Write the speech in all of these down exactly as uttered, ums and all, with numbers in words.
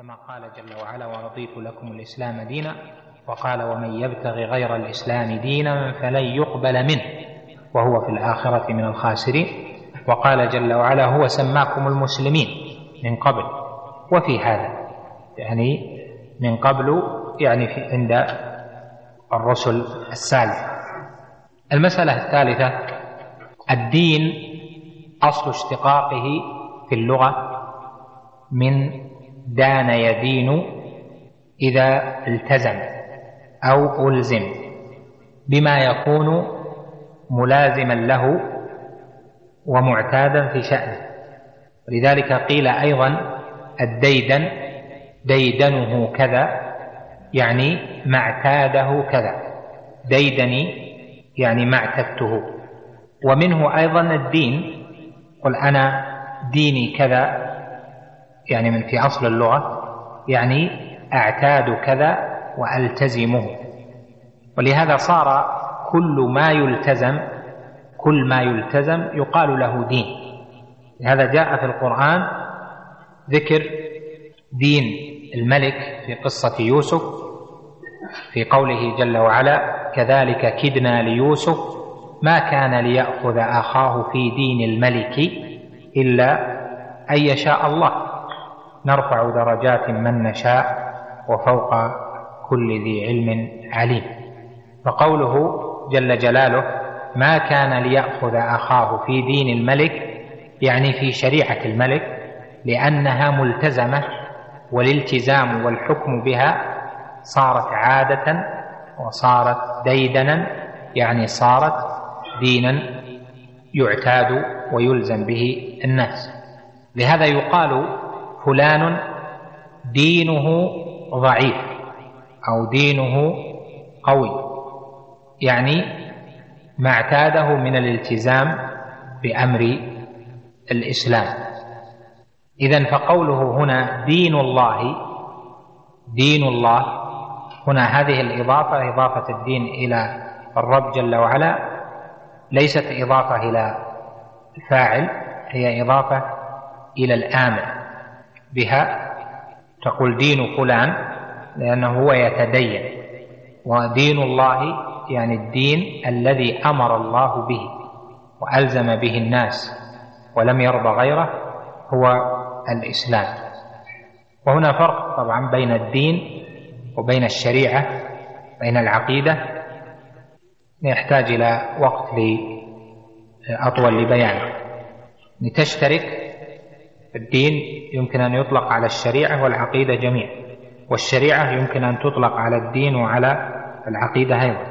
كما قال جل وعلا: ورضيت لكم الإسلام دينا، وقال: ومن يبتغي غير الإسلام دينا فلن يقبل منه وهو في الآخرة من الخاسرين. وقال جل وعلا: هو سماكم المسلمين من قبل وفي هذا، يعني من قبل يعني في عند الرسل السالفة. المسألة الثالثة: الدين أصل اشتقاقه في اللغة من دان يدين إذا التزم أو ألزم بما يكون ملازما له ومعتادا في شأنه. لذلك قيل أيضا: الديدن ديدنه كذا، يعني ما اعتاده كذا، ديدني يعني ما اعتدته. ومنه أيضا الدين، قل أنا ديني كذا، يعني من في أصل اللغة يعني أعتاد كذا وألتزمه. ولهذا صار كل ما يلتزم كل ما يلتزم يقال له دين. لهذا جاء في القرآن ذكر دين الملك في قصة يوسف في قوله جل وعلا: كذلك كدنا ليوسف ما كان ليأخذ أخاه في دين الملك إلا أن يشاء الله نرفع درجات من نشاء وفوق كل ذي علم عليم. فقوله جل جلاله ما كان ليأخذ أخاه في دين الملك يعني في شريعة الملك، لأنها ملتزمة، والالتزام والحكم بها صارت عادة وصارت ديدنا، يعني صارت دينا يعتاد ويلزم به الناس. لهذا يقال فلان دينه ضعيف أو دينه قوي، يعني ما اعتاده من الالتزام بأمر الإسلام. إذن فقوله هنا دين الله دين الله هنا هذه الإضافة إضافة الدين إلى الرب جل وعلا ليست إضافة إلى الفاعل، هي إضافة إلى الآمر بها. تقول دين فلان لأنه هو يتدين، ودين الله يعني الدين الذي أمر الله به وألزم به الناس ولم يرضى غيره هو الإسلام. وهنا فرق طبعا بين الدين وبين الشريعة، بين العقيدة، يحتاج إلى وقت أطول لبيانه. لتشترك الدين يمكن أن يطلق على الشريعة والعقيدة جميعا، والشريعة يمكن أن تطلق على الدين وعلى العقيدة أيضا،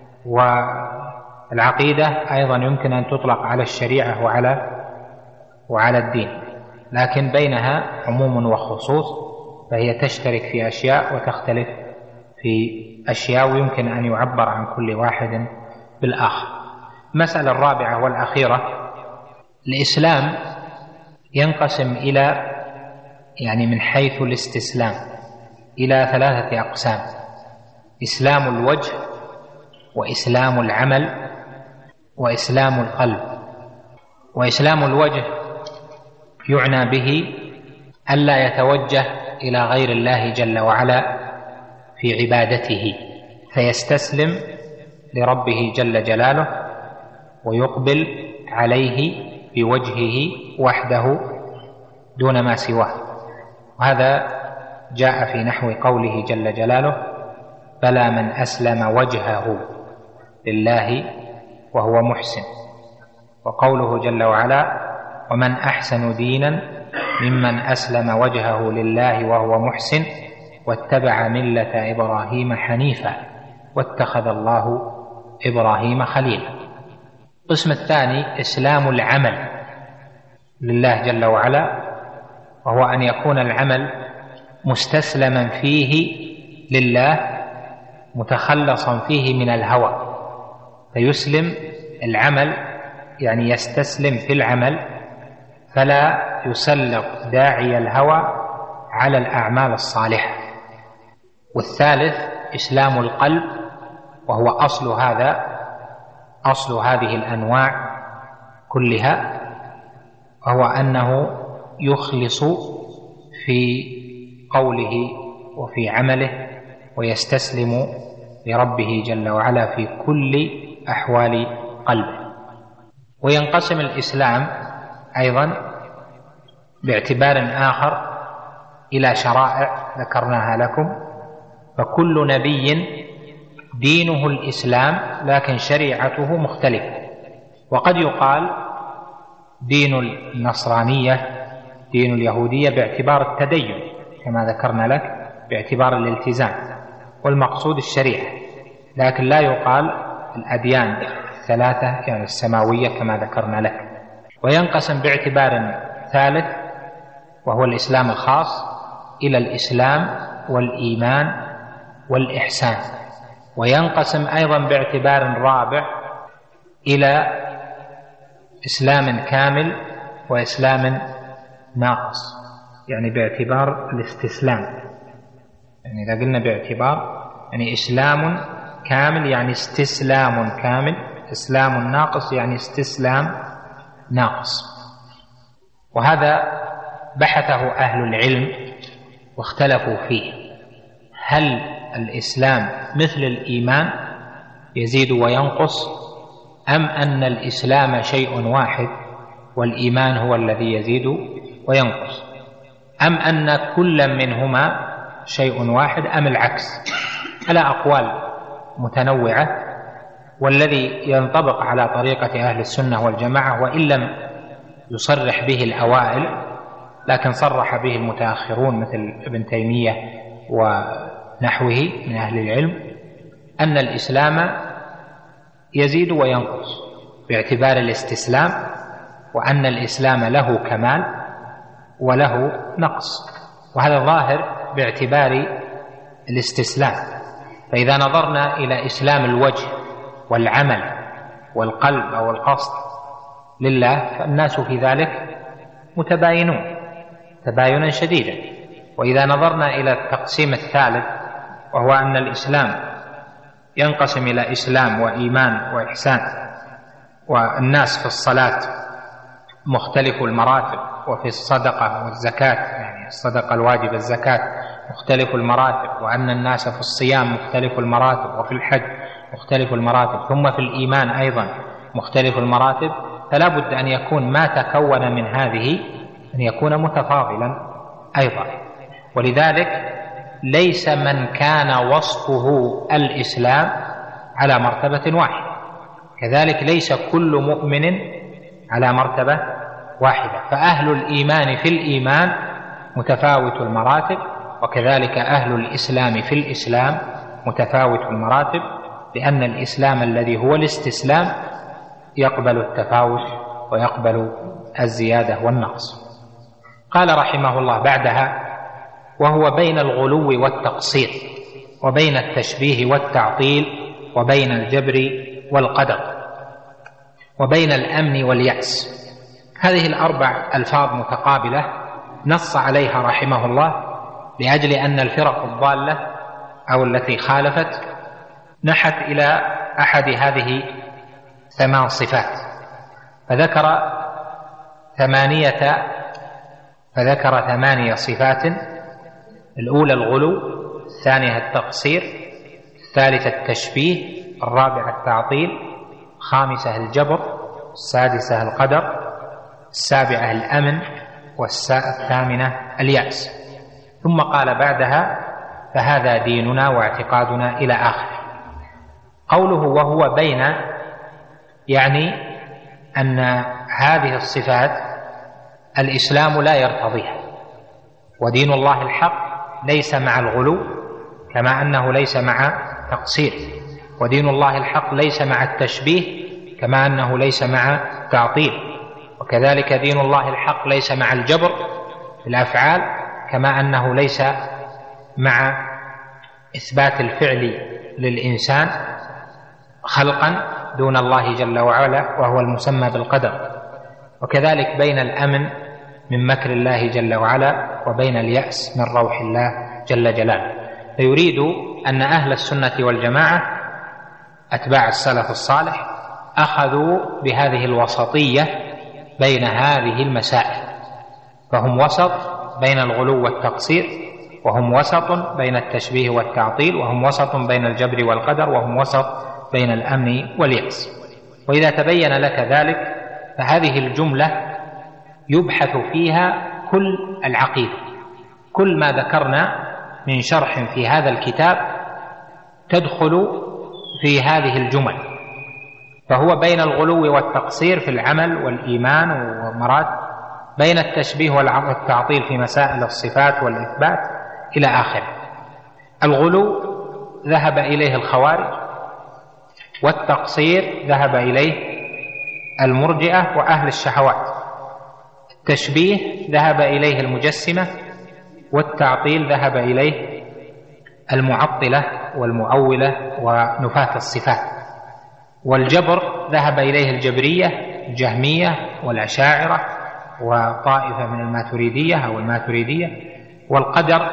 والعقيدة أيضا يمكن أن تطلق على الشريعة وعلى وعلى الدين، لكن بينها عموم وخصوص، فهي تشترك في أشياء وتختلف في أشياء، ويمكن أن يعبر عن كل واحد بالآخر. المسألة الرابعة والأخيرة: الإسلام ينقسم إلى يعني من حيث الاستسلام إلى ثلاثة أقسام: إسلام الوجه، وإسلام العمل، وإسلام القلب. وإسلام الوجه يعنى به ألا يتوجه إلى غير الله جل وعلا في عبادته، فيستسلم لربه جل جلاله ويقبل عليه بوجهه وحده دون ما سواه. وهذا جاء في نحو قوله جل جلاله: بلى من أسلم وجهه لله وهو محسن. وقوله جل وعلا: ومن أحسن دينا ممن أسلم وجهه لله وهو محسن واتبع ملة إبراهيم حنيفا واتخذ الله إبراهيم خليلا. القسم الثاني إسلام العمل لله جل وعلا، وهو أن يكون العمل مستسلما فيه لله، متخلصا فيه من الهوى، فيسلم العمل يعني يستسلم في العمل، فلا يسلط داعي الهوى على الأعمال الصالحة. والثالث إسلام القلب، وهو أصل هذا أصل هذه الأنواع كلها، وهو أنه يخلص في قوله وفي عمله، ويستسلم لربه جل وعلا في كل أحوال قلبه. وينقسم الإسلام أيضا باعتبار آخر إلى شرائع ذكرناها لكم، فكل نبي دينه الإسلام لكن شريعته مختلفة. وقد يقال دين النصرانية دين اليهودية باعتبار التدين كما ذكرنا لك، باعتبار الالتزام، والمقصود الشريعة، لكن لا يقال الأديان الثلاثة يعني السماوية كما ذكرنا لك. وينقسم باعتبار ثالث وهو الإسلام الخاص إلى الإسلام والإيمان والإحسان. وينقسم أيضا باعتبار رابع إلى إسلام كامل وإسلام ناقص، يعني باعتبار الاستسلام. يعني إذا قلنا باعتبار يعني إسلام كامل يعني استسلام كامل، إسلام ناقص يعني استسلام ناقص. وهذا بحثه أهل العلم واختلفوا فيه، هل الإسلام مثل الإيمان يزيد وينقص، أم أن الإسلام شيء واحد والإيمان هو الذي يزيد وينقص، أم أن كل منهما شيء واحد أم العكس؟ على أقوال متنوعة، والذي ينطبق على طريقة أهل السنة والجماعة وإن لم يصرح به الأوائل لكن صرح به المتأخرون مثل ابن تيمية ونحوه من أهل العلم، أن الإسلام يزيد وينقص باعتبار الاستسلام، وأن الإسلام له كمال وله نقص. وهذا ظاهر باعتبار الاستسلام. فإذا نظرنا إلى إسلام الوجه والعمل والقلب أو القصد لله فالناس في ذلك متباينون تباينا شديدا. وإذا نظرنا إلى التقسيم الثالث وهو أن الإسلام ينقسم إلى إسلام وإيمان وإحسان، والناس في الصلاة مختلف المراتب، وفي الصدقة والزكاة يعني الصدقة الواجبة الزكاة مختلف المراتب، وأن الناس في الصيام مختلف المراتب، وفي الحج مختلف المراتب، ثم في الإيمان أيضا مختلف المراتب. فلا بد أن يكون ما تكون من هذه أن يكون متفاضلا أيضا. ولذلك ليس من كان وصفه الإسلام على مرتبة واحدة، كذلك ليس كل مؤمن على مرتبة واحدة. فأهل الإيمان في الإيمان متفاوت المراتب، وكذلك أهل الإسلام في الإسلام متفاوت المراتب، لأن الإسلام الذي هو الاستسلام يقبل التفاوت ويقبل الزيادة والنقص. قال رحمه الله بعدها: وهو بين الغلو والتقصير، وبين التشبيه والتعطيل، وبين الجبر والقدر، وبين الأمن واليأس. هذه الأربع ألفاظ متقابلة نص عليها رحمه الله لأجل أن الفرق الضالة أو التي خالفت نحت إلى أحد هذه ثمان صفات، فذكر ثمانية فذكر ثمانية صفات: الأولى الغلو، الثانية التقصير، الثالثة التشبيه، الرابعة التعطيل، الخامسة الجبر، السادسة القدر، السابعة الأمن، والثامنة اليأس. ثم قال بعدها: فهذا ديننا واعتقادنا إلى آخره. قوله وهو بين يعني أن هذه الصفات الإسلام لا يرتضيها، ودين الله الحق ليس مع الغلو كما أنه ليس مع تقصير، ودين الله الحق ليس مع التشبيه كما أنه ليس مع تعطيل، وكذلك دين الله الحق ليس مع الجبر في الأفعال كما أنه ليس مع إثبات الفعل للإنسان خلقا دون الله جل وعلا وهو المسمى بالقدر. وكذلك بين الأمن من مكر الله جل وعلا وبين اليأس من روح الله جل جلاله. فيريد أن أهل السنة والجماعة أتباع السلف الصالح أخذوا بهذه الوسطية بين هذه المسائل، فهم وسط بين الغلو والتقصير وهم وسط بين التشبيه والتعطيل، وهم وسط بين الجبر والقدر، وهم وسط بين الأمن واليأس. وإذا تبين لك ذلك فهذه الجملة يبحث فيها كل العقيدة، كل ما ذكرنا من شرح في هذا الكتاب تدخل في هذه الجمل، فهو بين الغلو والتقصير في العمل والإيمان ومراد، بين التشبيه والتعطيل في مسائل الصفات والإثبات إلى آخره. الغلو ذهب إليه الخوارج، والتقصير ذهب إليه المرجئة وأهل الشهوات، التشبيه ذهب إليه المجسمة، والتعطيل ذهب إليه المعطلة والمؤولة ونفاة الصفات، والجبر ذهب إليه الجبرية الجهمية والأشاعرة وطائفة من الماتريدية أو الماتريدية، والقدر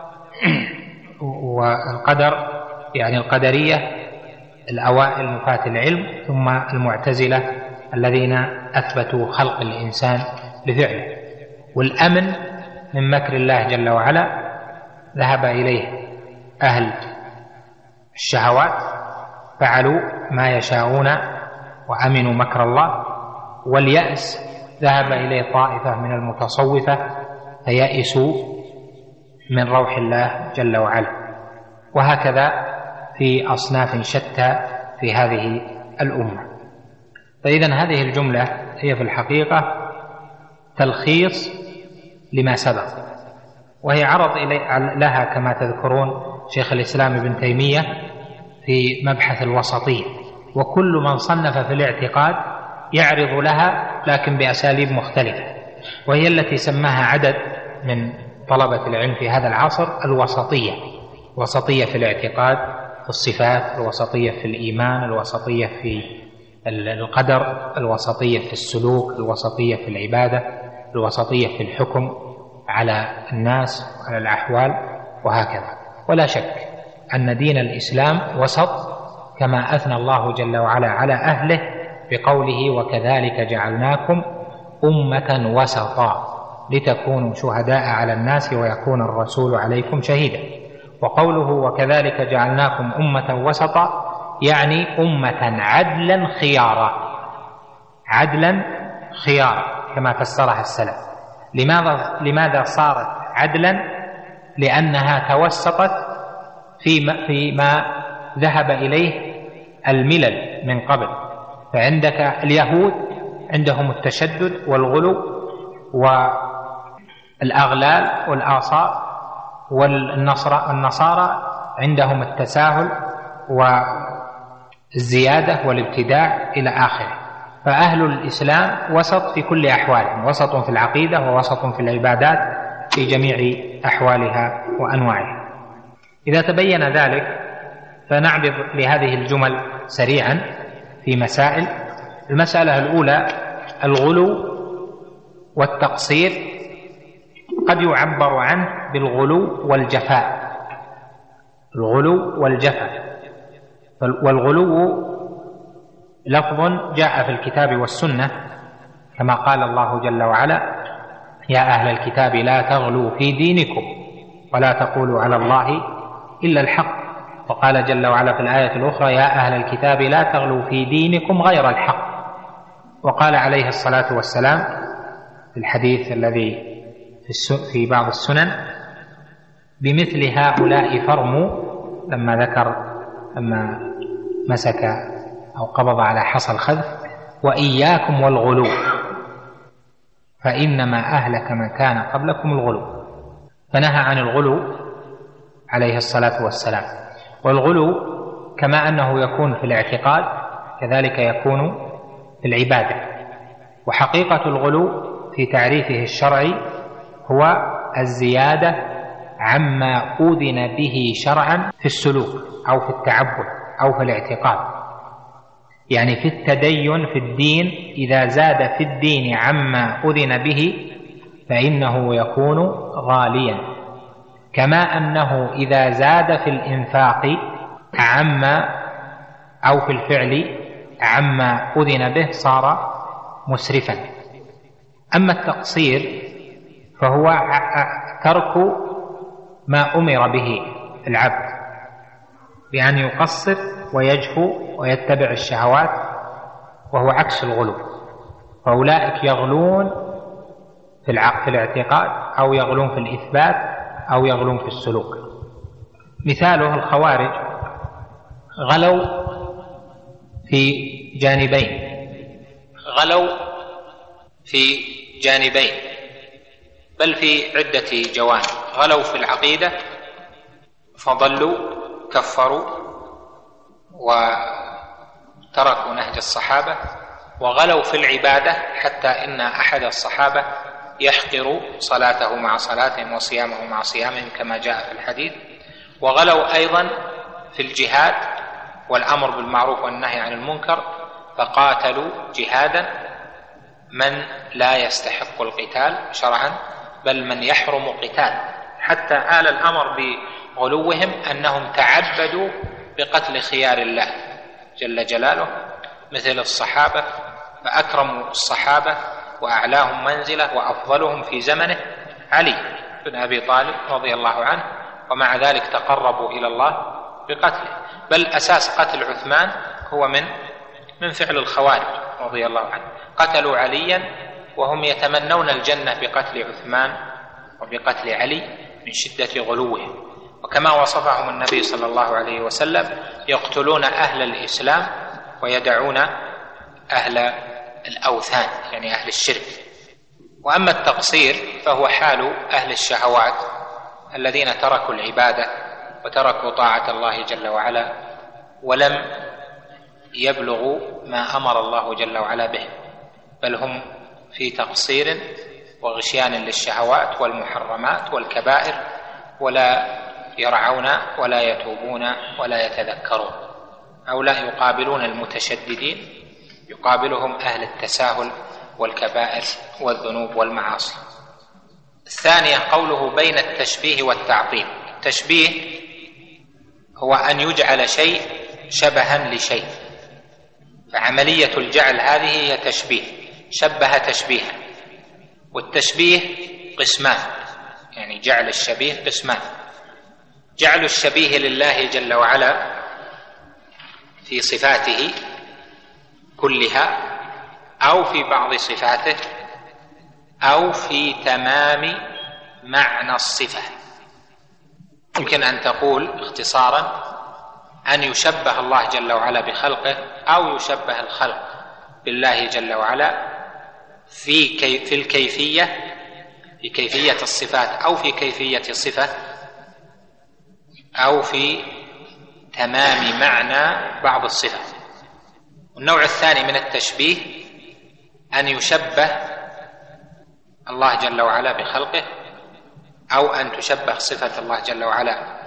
والقدر يعني القدرية الأوائل نفاة العلم، ثم المعتزلة الذين أثبتوا خلق الإنسان بفعله. والأمن من مكر الله جل وعلا ذهب إليه أهل الشهوات، فعلوا ما يشاءون وأمنوا مكر الله. واليأس ذهب إليه طائفة من المتصوفة فيأسوا من روح الله جل وعلا. وهكذا في أصناف شتى في هذه الأمة. فإذن هذه الجملة هي في الحقيقة تلخيص لما سبق، وهي عرض لها كما تذكرون شيخ الإسلام ابن تيمية في مبحث الوسطية، وكل من صنف في الاعتقاد يعرض لها لكن بأساليب مختلفة، وهي التي سماها عدد من طلبة العلم في هذا العصر الوسطية. الوسطية في الاعتقاد، في الصفات، الوسطية في الإيمان، الوسطية في القدر، الوسطية في السلوك، الوسطية في العبادة، الوسطية في الحكم على الناس وعلى الأحوال، وهكذا. ولا شك أن دين الإسلام وسط، كما أثنى الله جل وعلا على أهله بقوله: وكذلك جعلناكم أمة وسطا لتكونوا شهداء على الناس ويكون الرسول عليكم شهيدا. وقوله وكذلك جعلناكم أمة وسطا يعني أمة عدلا خيارا، عدلا خيارا كما فسرها السلف. لماذا لماذا صارت عدلا؟ لأنها توسطت فيما, فيما ذهب إليه الملل من قبل. فعندك اليهود عندهم التشدد والغلو والأغلال والآصار، والنصارى عندهم التساهل والزيادة والابتداع إلى آخره. فأهل الإسلام وسط في كل أحوالهم، وسط في العقيدة ووسط في العبادات في جميع أحوالها وأنواعها. إذا تبين ذلك فنعرض لهذه الجمل سريعا في مسائل. المسألة الأولى: الغلو والتقصير قد يعبر عنه بالغلو والجفاء. الغلو والجفاء. والغلو لفظ جاء في الكتاب والسنة، كما قال الله جل وعلا: يا أهل الكتاب لا تغلوا في دينكم ولا تقولوا على الله إلا الحق. وقال جل وعلا في الآية الأخرى: يا أهل الكتاب لا تغلوا في دينكم غير الحق. وقال عليه الصلاة والسلام في الحديث الذي في بعض السنن: بمثل هؤلاء فرموا، لما ذكر لما مسك أو قبض على حصى الخذف: وإياكم والغلو فإنما أهلك من كان قبلكم الغلو. فنهى عن الغلو عليه الصلاة والسلام. والغلو كما أنه يكون في الاعتقاد كذلك يكون في العبادة. وحقيقة الغلو في تعريفه الشرعي هو الزيادة عما أذن به شرعا في السلوك أو في التعبد أو في الاعتقاد. يعني في التدين في الدين، إذا زاد في الدين عما أذن به فإنه يكون غاليا، كما أنه إذا زاد في الإنفاق عما أو في الفعل عما أذن به صار مسرفا. أما التقصير فهو ترك ما أمر به العبد بأن يقصر ويجفو ويتبع الشهوات، وهو عكس الغلو. فأولئك يغلون في الاعتقاد أو يغلون في الإثبات أو يغلون في السلوك. مثاله الخوارج غلوا في جانبين غلوا في جانبين بل في عدة جوانب. غلوا في العقيدة فضلوا كفروا وتركوا نهج الصحابة، وغلوا في العبادة حتى إن أحد الصحابة يحقر صلاته مع صلاتهم وصيامه مع صيامهم كما جاء في الحديث. وغلوا أيضا في الجهاد والأمر بالمعروف والنهي عن المنكر، فقاتلوا جهادا من لا يستحق القتال شرعا بل من يحرم قتال، حتى آل الأمر بغلوهم أنهم تعبدوا بقتل خيار الله جل جلاله مثل الصحابة، فأكرموا الصحابة وأعلاهم منزلة وأفضلهم في زمنه علي بن أبي طالب رضي الله عنه، ومع ذلك تقربوا إلى الله بقتله. بل أساس قتل عثمان هو من من فعل الخوارج رضي الله عنه، قتلوا عليا وهم يتمنون الجنة بقتل عثمان وبقتل علي من شدة غلوهم. وكما وصفهم النبي صلى الله عليه وسلم يقتلون أهل الإسلام ويدعون أهل الأوثان يعني أهل الشرك. وأما التقصير فهو حال أهل الشهوات الذين تركوا العبادة وتركوا طاعة الله جل وعلا ولم يبلغوا ما أمر الله جل وعلا به، بل هم في تقصير وغشيان للشهوات والمحرمات والكبائر، ولا يرعون ولا يتوبون ولا يتذكرون. هؤلاء يقابلون المتشددين، يقابلهم أهل التساهل والكبائر والذنوب والمعاصي. الثانية قوله بين التشبيه والتعطيل. التشبيه هو أن يجعل شيء شبها لشيء، فعملية الجعل هذه هي تشبيه، شبه تشبيها. والتشبيه قسمان، يعني جعل الشبيه قسمان: جعل الشبيه لله جل وعلا في صفاته كلها أو في بعض صفاته أو في تمام معنى الصفة. يمكن أن تقول اختصارا أن يشبه الله جل وعلا بخلقه أو يشبه الخلق بالله جل وعلا في كي في الكيفية في كيفية الصفات أو في كيفية الصفة أو في تمام معنى بعض الصفات. النوع الثاني من التشبيه أن يشبه الله جل وعلا بخلقه أو أن تشبه صفة الله جل وعلا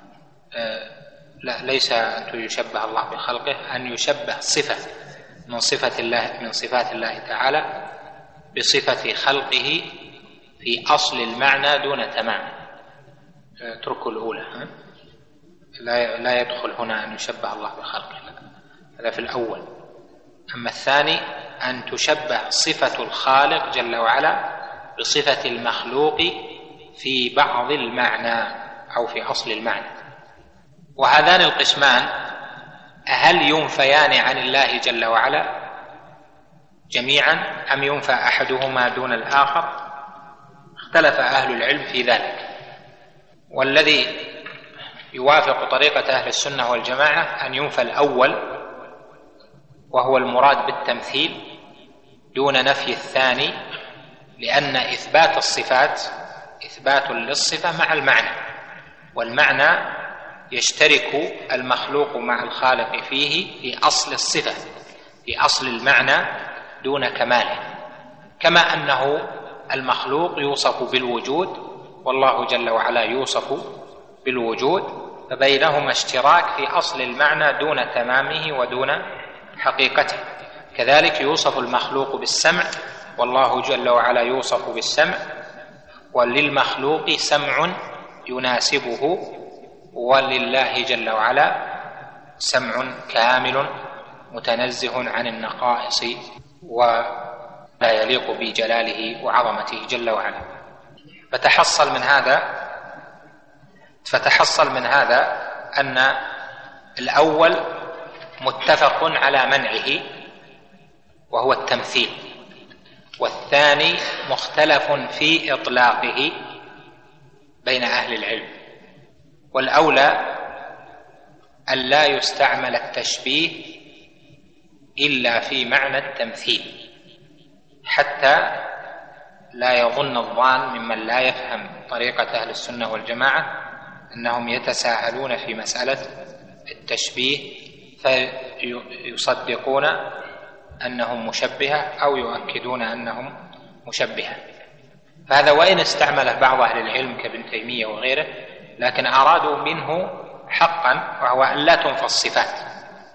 لا ليس أن يشبه الله بخلقه، أن يشبه صفة من صفة الله من صفات الله تعالى بصفة خلقه في أصل المعنى دون تمام. اتركوا الأولى، لا لا يدخل هنا أن يشبه الله بخلقه، هذا في الأول. أما الثاني أن تشبه صفة الخالق جل وعلا بصفة المخلوق في بعض المعنى أو في أصل المعنى. وهذان القسمان هل ينفيان عن الله جل وعلا جميعا أم ينفى أحدهما دون الآخر؟ اختلف أهل العلم في ذلك، والذي يوافق طريقة أهل السنة والجماعة أن ينفى الأول وهو المراد بالتمثيل دون نفي الثاني، لأن إثبات الصفات إثبات للصفة مع المعنى، والمعنى يشترك المخلوق مع الخالق فيه في أصل الصفة في أصل المعنى دون كماله، كما أنه المخلوق يوصف بالوجود والله جل وعلا يوصف بالوجود، فبينهما اشتراك في أصل المعنى دون تمامه ودون حقيقته. كذلك يوصف المخلوق بالسمع والله جل وعلا يوصف بالسمع، وللمخلوق سمع يناسبه ولله جل وعلا سمع كامل متنزه عن النقائص ولا يليق بجلاله وعظمته جل وعلا. فتحصل من هذا فتحصل من هذا أن الأول متفق على منعه وهو التمثيل، والثاني مختلف في إطلاقه بين أهل العلم، والأولى أن لا يستعمل التشبيه إلا في معنى التمثيل، حتى لا يظن الظان ممن لا يفهم طريقة أهل السنة والجماعة أنهم يتساهلون في مسألة التشبيه فيصدقون أنهم مشبهة أو يؤكدون أنهم مشبهة. فهذا وإن استعمله بعض أهل العلم كابن تيمية وغيره، لكن أرادوا منه حقا، وهو أن لا تنفى الصفات،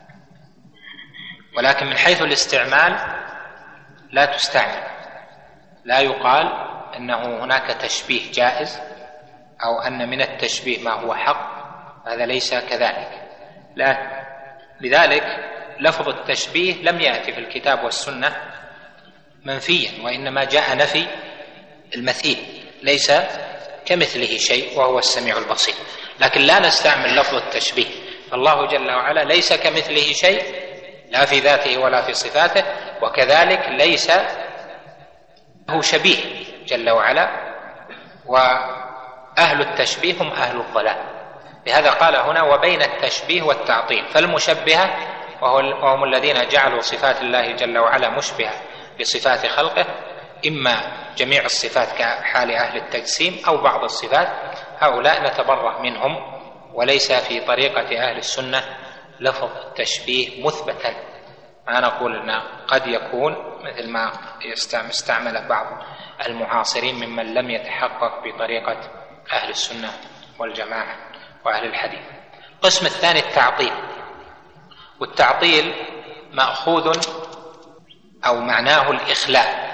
ولكن من حيث الاستعمال لا تستعمل، لا يقال أنه هناك تشبيه جائز أو أن من التشبيه ما هو حق، هذا ليس كذلك. لا، لذلك لفظ التشبيه لم يأتي في الكتاب والسنة منفيا، وإنما جاء نفي المثيل، ليس كمثله شيء وهو السميع البصير. لكن لا نستعمل لفظ التشبيه، فالله جل وعلا ليس كمثله شيء لا في ذاته ولا في صفاته، وكذلك ليس له شبيه جل وعلا، وأهل التشبيه هم أهل الضلال. لهذا قال هنا وبين التشبيه والتعطيل، فالمشبهة وهم الذين جعلوا صفات الله جل وعلا مشبهة بصفات خلقه، إما جميع الصفات كحال أهل التجسيم أو بعض الصفات، هؤلاء نتبرأ منهم، وليس في طريقة أهل السنة لفظ التشبيه مثبتا. ما نقول أن قد يكون مثل ما استعمل بعض المعاصرين ممن لم يتحقق بطريقة أهل السنة والجماعة وأهل الحديث. القسم الثاني التعطيل، والتعطيل مأخوذ أو معناه الإخلاء،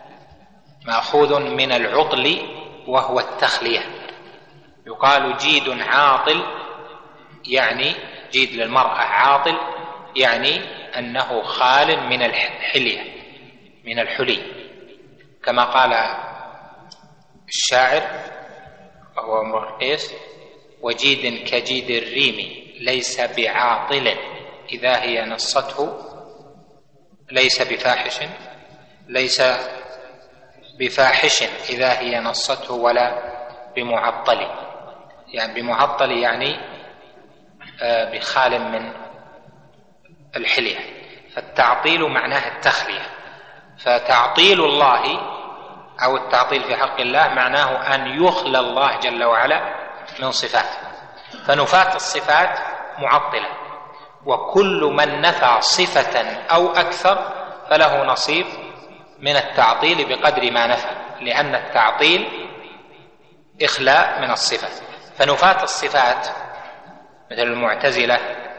مأخوذ من العطل وهو التخلية. يقال جيد عاطل، يعني جيد للمرأة عاطل يعني أنه خال من الحلية من الحلي، كما قال الشاعر وهو امرؤ القيس وجيد كجيد الريم ليس بعاطل إذا هي نصته، ليس بفاحش ليس بفاحش إذا هي نصته ولا بمعطل، يعني بمعطل يعني بخال من الحلية. فالتعطيل معناه التخلية، فتعطيل الله أو التعطيل في حق الله معناه أن يخلى الله جل وعلا من صفاته، فنفاة الصفات معطلة، وكل من نفى صفة أو أكثر فله نصيب من التعطيل بقدر ما نفى، لأن التعطيل إخلاء من الصفات. فنفاة الصفات مثل المعتزلة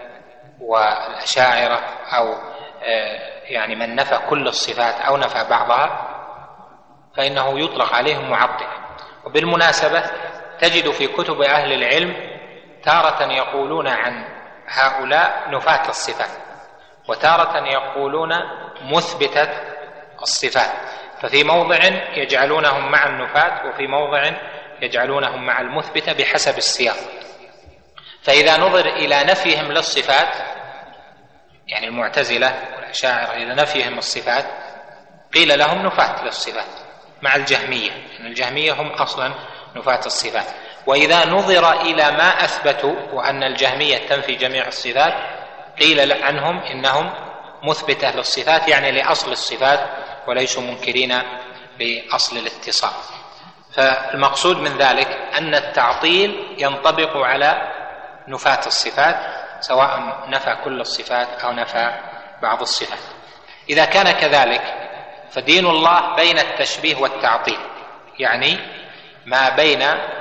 والأشاعرة أو يعني من نفى كل الصفات أو نفى بعضها فإنه يطلق عليهم معطل. وبالمناسبة تجد في كتب أهل العلم تارة يقولون عن هؤلاء نفاة الصفات، وتارة يقولون مثبتة الصفات، ففي موضع يجعلونهم مع النفاة وفي موضع يجعلونهم مع المثبتة بحسب السياق. فإذا نظر إلى نفيهم للصفات، يعني المعتزلة والأشاعرة إلى نفيهم الصفات قيل لهم نفاة للصفات مع الجهمية، يعني الجهمية هم أصلا نفاة الصفات. وإذا نظر إلى ما أثبتوا وأن الجهمية تنفي جميع الصفات قيل عنهم إنهم مثبتة للصفات، يعني لأصل الصفات وليسوا منكرين لأصل الاتصال. فالمقصود من ذلك أن التعطيل ينطبق على نفاة الصفات سواء نفى كل الصفات أو نفى بعض الصفات. إذا كان كذلك فدين الله بين التشبيه والتعطيل، يعني ما بين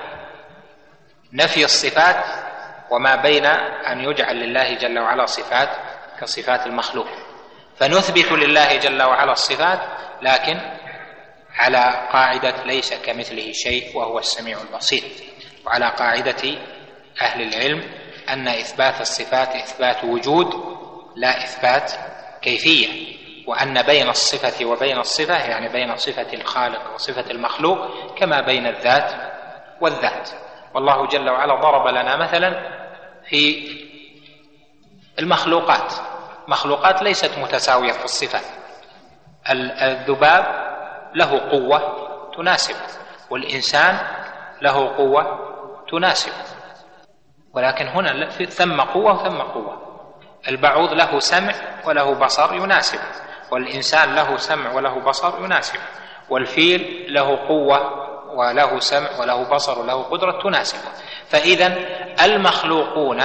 نفي الصفات وما بين أن يجعل لله جل وعلا صفات كصفات المخلوق. فنثبت لله جل وعلا الصفات لكن على قاعدة ليس كمثله شيء وهو السميع البصير، وعلى قاعدة أهل العلم أن إثبات الصفات إثبات وجود لا إثبات كيفية، وأن بين الصفة وبين الصفة يعني بين صفة الخالق وصفة المخلوق كما بين الذات والذات. والله جل وعلا ضرب لنا مثلا في المخلوقات، مخلوقات ليست متساوية في الصفات. الذباب له قوة تناسب، والإنسان له قوة تناسب، ولكن هنا ثم قوة وثم قوة. البعوض له سمع وله بصر يناسب، والإنسان له سمع وله بصر يناسب، والفيل له قوة وله سمع وله بصر وله قدرة تناسبه. فإذا المخلوقون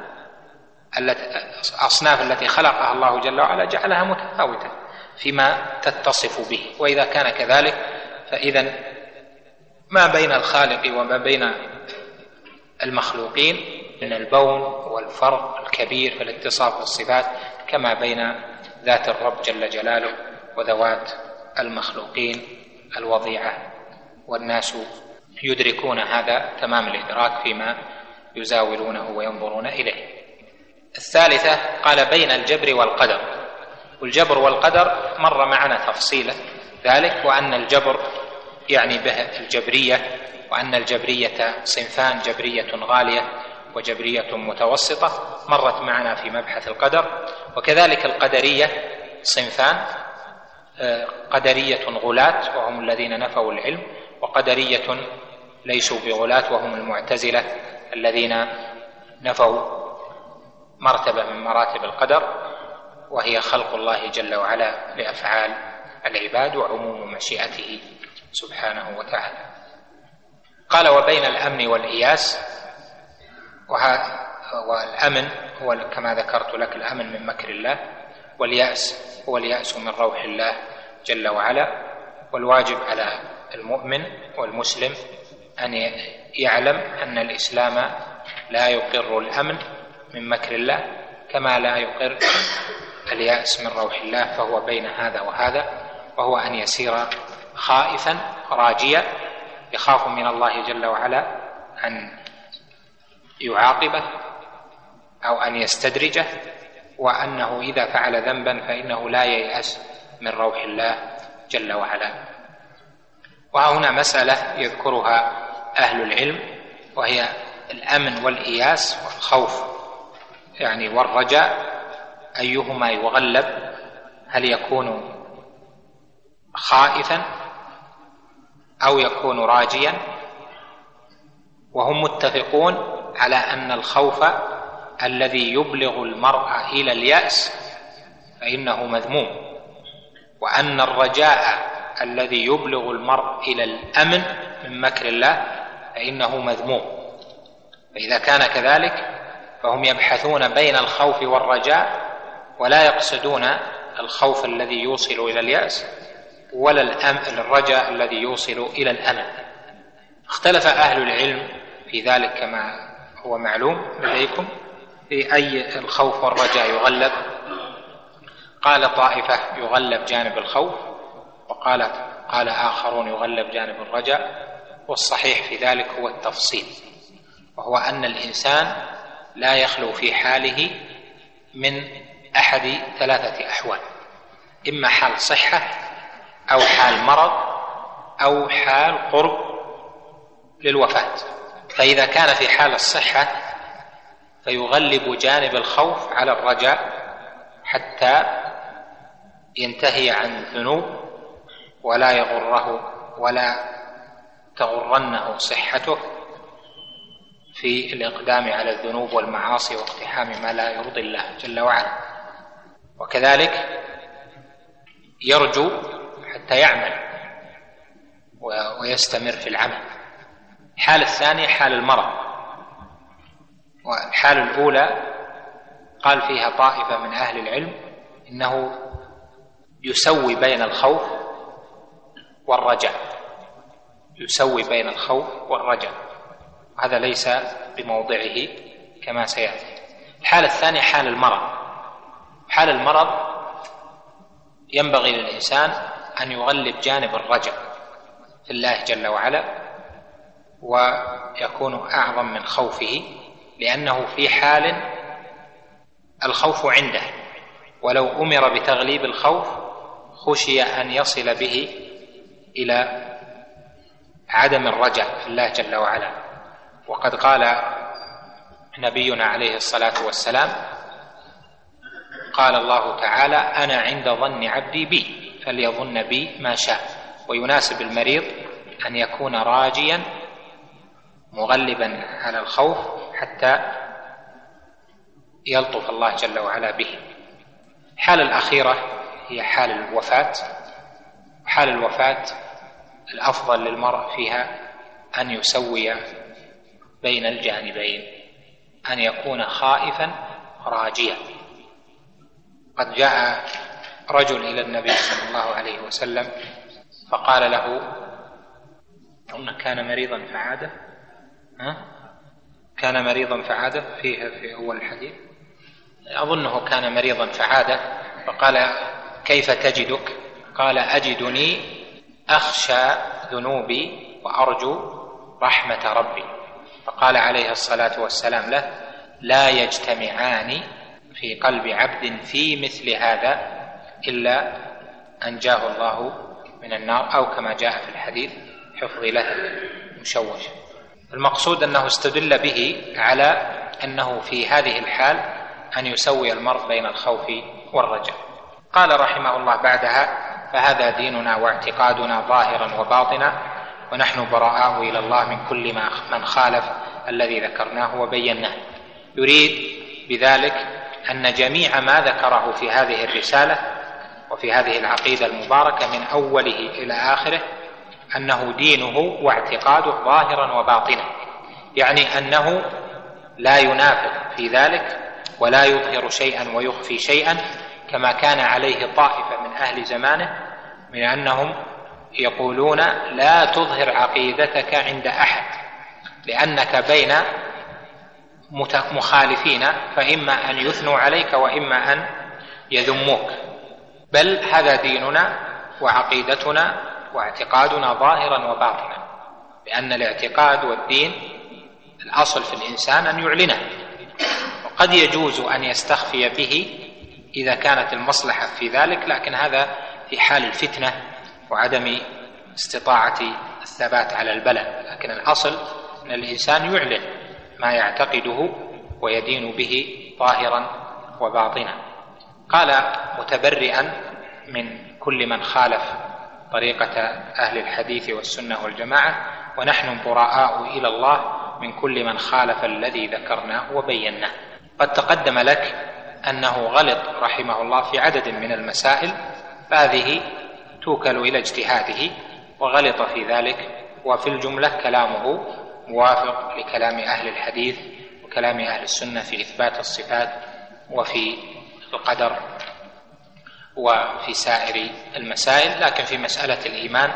الأصناف التي خلقها الله جل وعلا جعلها متفاوتة فيما تتصف به، وإذا كان كذلك فإذا ما بين الخالق وما بين المخلوقين من البون والفرق الكبير في الاتصاف بالصفات كما بين ذات الرب جل جلاله وذوات المخلوقين الوضيعة، والناس يدركون هذا تمام الإدراك فيما يزاولونه وينظرون إليه. الثالثة قال بين الجبر والقدر، والجبر والقدر مر معنا تفصيلا ذلك، وأن الجبر يعني به الجبرية، وأن الجبرية صنفان، جبرية غالية وجبرية متوسطة، مرت معنا في مبحث القدر. وكذلك القدرية صنفان، قدرية غلاة وهم الذين نفوا العلم، وقدرية ليسوا بغلاة وهم المعتزلة الذين نفوا مرتبة من مراتب القدر، وهي خلق الله جل وعلا لأفعال العباد وعموم مشيئته سبحانه وتعالى. قال وبين الأمن والإياس، والأمن هو كما ذكرت لك الأمن من مكر الله، واليأس هو اليأس من روح الله جل وعلا. والواجب على المؤمن والمسلم أن يعلم أن الإسلام لا يقر الأمن من مكر الله كما لا يقر اليأس من روح الله، فهو بين هذا وهذا، وهو أن يسير خائفا راجيا يخاف من الله جل وعلا أن يعاقبه أو أن يستدرجه، وأنه إذا فعل ذنبا فإنه لا ييأس من روح الله جل وعلا. وهنا مسألة يذكرها أهل العلم، وهي الأمن والإياس والخوف يعني والرجاء، أيهما يغلب؟ هل يكون خائفا أو يكون راجيا؟ وهم متفقون على أن الخوف الذي يبلغ المرء إلى اليأس فإنه مذموم، وأن الرجاء الذي يبلغ المرء إلى الأمن من مكر الله فإنه مذموم. فإذا كان كذلك فهم يبحثون بين الخوف والرجاء، ولا يقصدون الخوف الذي يوصل إلى اليأس ولا الرجاء الذي يوصل إلى الأمن. اختلف أهل العلم في ذلك كما هو معلوم لديكم في أي الخوف والرجاء يغلب. قال طائفة يغلب جانب الخوف، وقال قال آخرون يغلب جانب الرجاء، والصحيح في ذلك هو التفصيل، وهو أن الإنسان لا يخلو في حاله من أحد ثلاثة أحوال: إما حال صحة أو حال مرض أو حال قرب للوفاة. فإذا كان في حال الصحة فيغلب جانب الخوف على الرجاء حتى ينتهي عن الذنوب ولا يغره ولا تغرنه صحته في الإقدام على الذنوب والمعاصي واقتحام ما لا يرضي الله جل وعلا. وكذلك يرجو حتى يعمل ويستمر في العمل. الحالة الثانية حال المرض، والحالة الأولى قال فيها طائفة من أهل العلم إنه يسوي بين الخوف والرجاء، يسوي بين الخوف والرجاء، هذا ليس بموضعه كما سيأتي. الحالة الثانية حال المرض. حال المرض ينبغي للإنسان أن يغلب جانب الرجاء في الله جل وعلا ويكون أعظم من خوفه، لأنه في حال الخوف عنده، ولو أمر بتغليب الخوف خشي أن يصل به إلى عدم الرجاء في الله جل وعلا وقد قال نبينا عليه الصلاة والسلام: قال الله تعالى: أنا عند ظن عبدي بي فليظن بي ما شاء. ويناسب المريض أن يكون راجيا مغلبا على الخوف حتى يلطف الله جل وعلا به. الحالة الأخيرة هي حال الوفاة. حال الوفاة الأفضل للمرء فيها أن يسوي بين الجانبين، أن يكون خائفا راجيا. قد جاء رجل إلى النبي صلى الله عليه وسلم فقال له: أنه كان مريضا فعاده ها؟ كان مريضا فعاده فيها في أول الحديث أظنه كان مريضا فعاده، فقال: كيف تجدك؟ قال: أجدني أخشى ذنوبي وأرجو رحمة ربي. فقال عليه الصلاة والسلام له: لا يجتمعان في قلب عبد في مثل هذا إلا أنجاه الله من النار، أو كما جاء في الحديث: حفظ له مشوش. المقصود أنه استدل به على أنه في هذه الحال أن يسوي المرء بين الخوف والرجاء. قال رحمه الله بعدها: فهذا ديننا واعتقادنا ظاهرا وباطنا، ونحن براء إلى الله من كل من خالف الذي ذكرناه وبيناه. يريد بذلك أن جميع ما ذكره في هذه الرسالة وفي هذه العقيدة المباركة من أوله إلى آخره أنه دينه واعتقاده ظاهرا وباطنا، يعني أنه لا ينافق في ذلك ولا يظهر شيئا ويخفي شيئا، كما كان عليه طائفة من أهل زمانه من أنهم يقولون: لا تظهر عقيدتك عند أحد لأنك بين مخالفين، فإما أن يثنوا عليك وإما أن يذموك. بل هذا ديننا وعقيدتنا واعتقادنا ظاهرا وباطنا، لأن الاعتقاد والدين الأصل في الإنسان أن يعلنه، وقد يجوز أن يستخفي به إذا كانت المصلحة في ذلك، لكن هذا في حال الفتنة وعدم استطاعة الثبات على البلاء. لكن الأصل أن الإنسان يعلن ما يعتقده ويدين به ظاهرا وباطنا. قال متبرئا من كل من خالف طريقة أهل الحديث والسنة والجماعة: ونحن براء إلى الله من كل من خالف الذي ذكرناه وبيناه. قد تقدم لك أنه غلط رحمه الله في عدد من المسائل، فهذه توكل إلى اجتهاده وغلط في ذلك، وفي الجملة كلامه موافق لكلام أهل الحديث وكلام أهل السنة في إثبات الصفات وفي القدر وفي سائر المسائل. لكن في مسألة الإيمان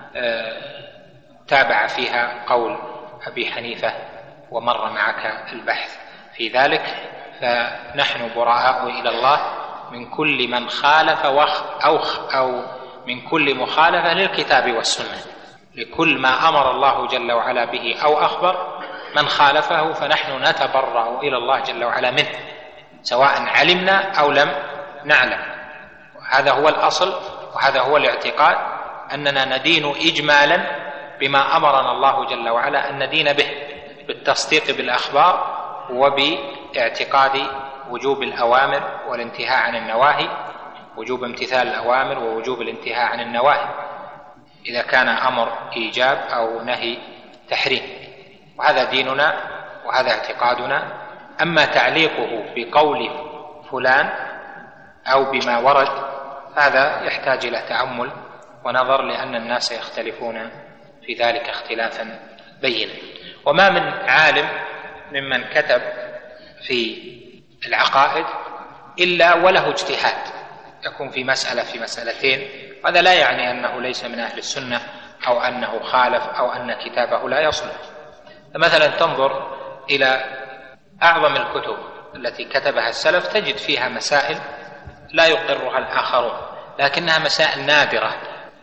تابع فيها قول أبي حنيفة ومر معك البحث في ذلك. فنحن براء إلى الله من كل من خالف أو, أو من كل مخالفة للكتاب والسنة، لكل ما أمر الله جل وعلا به أو أخبر من خالفه فنحن نتبرأ إلى الله جل وعلا منه، سواء علمنا أو لم نعلم. وهذا هو الأصل وهذا هو الاعتقاد، أننا ندين إجمالا بما أمرنا الله جل وعلا أن ندين به، بالتصديق بالأخبار وباعتقاد وجوب الأوامر والانتهاء عن النواهي، وجوب امتثال الأوامر ووجوب الانتهاء عن النواهي إذا كان أمر إيجاب أو نهي تحريم. وهذا ديننا وهذا اعتقادنا. أما تعليقه بقول فلان أو بما ورد هذا يحتاج إلى تأمل ونظر، لأن الناس يختلفون في ذلك اختلافا بينا. وما من عالم ممن كتب في العقائد إلا وله اجتهاد، يكون في مسألة في مسألتين. هذا لا يعني أنه ليس من أهل السنة أو أنه خالف أو أن كتابه لا يصلح. مثلا تنظر إلى أعظم الكتب التي كتبها السلف تجد فيها مسائل لا يقرها الآخرون، لكنها مسائل نادرة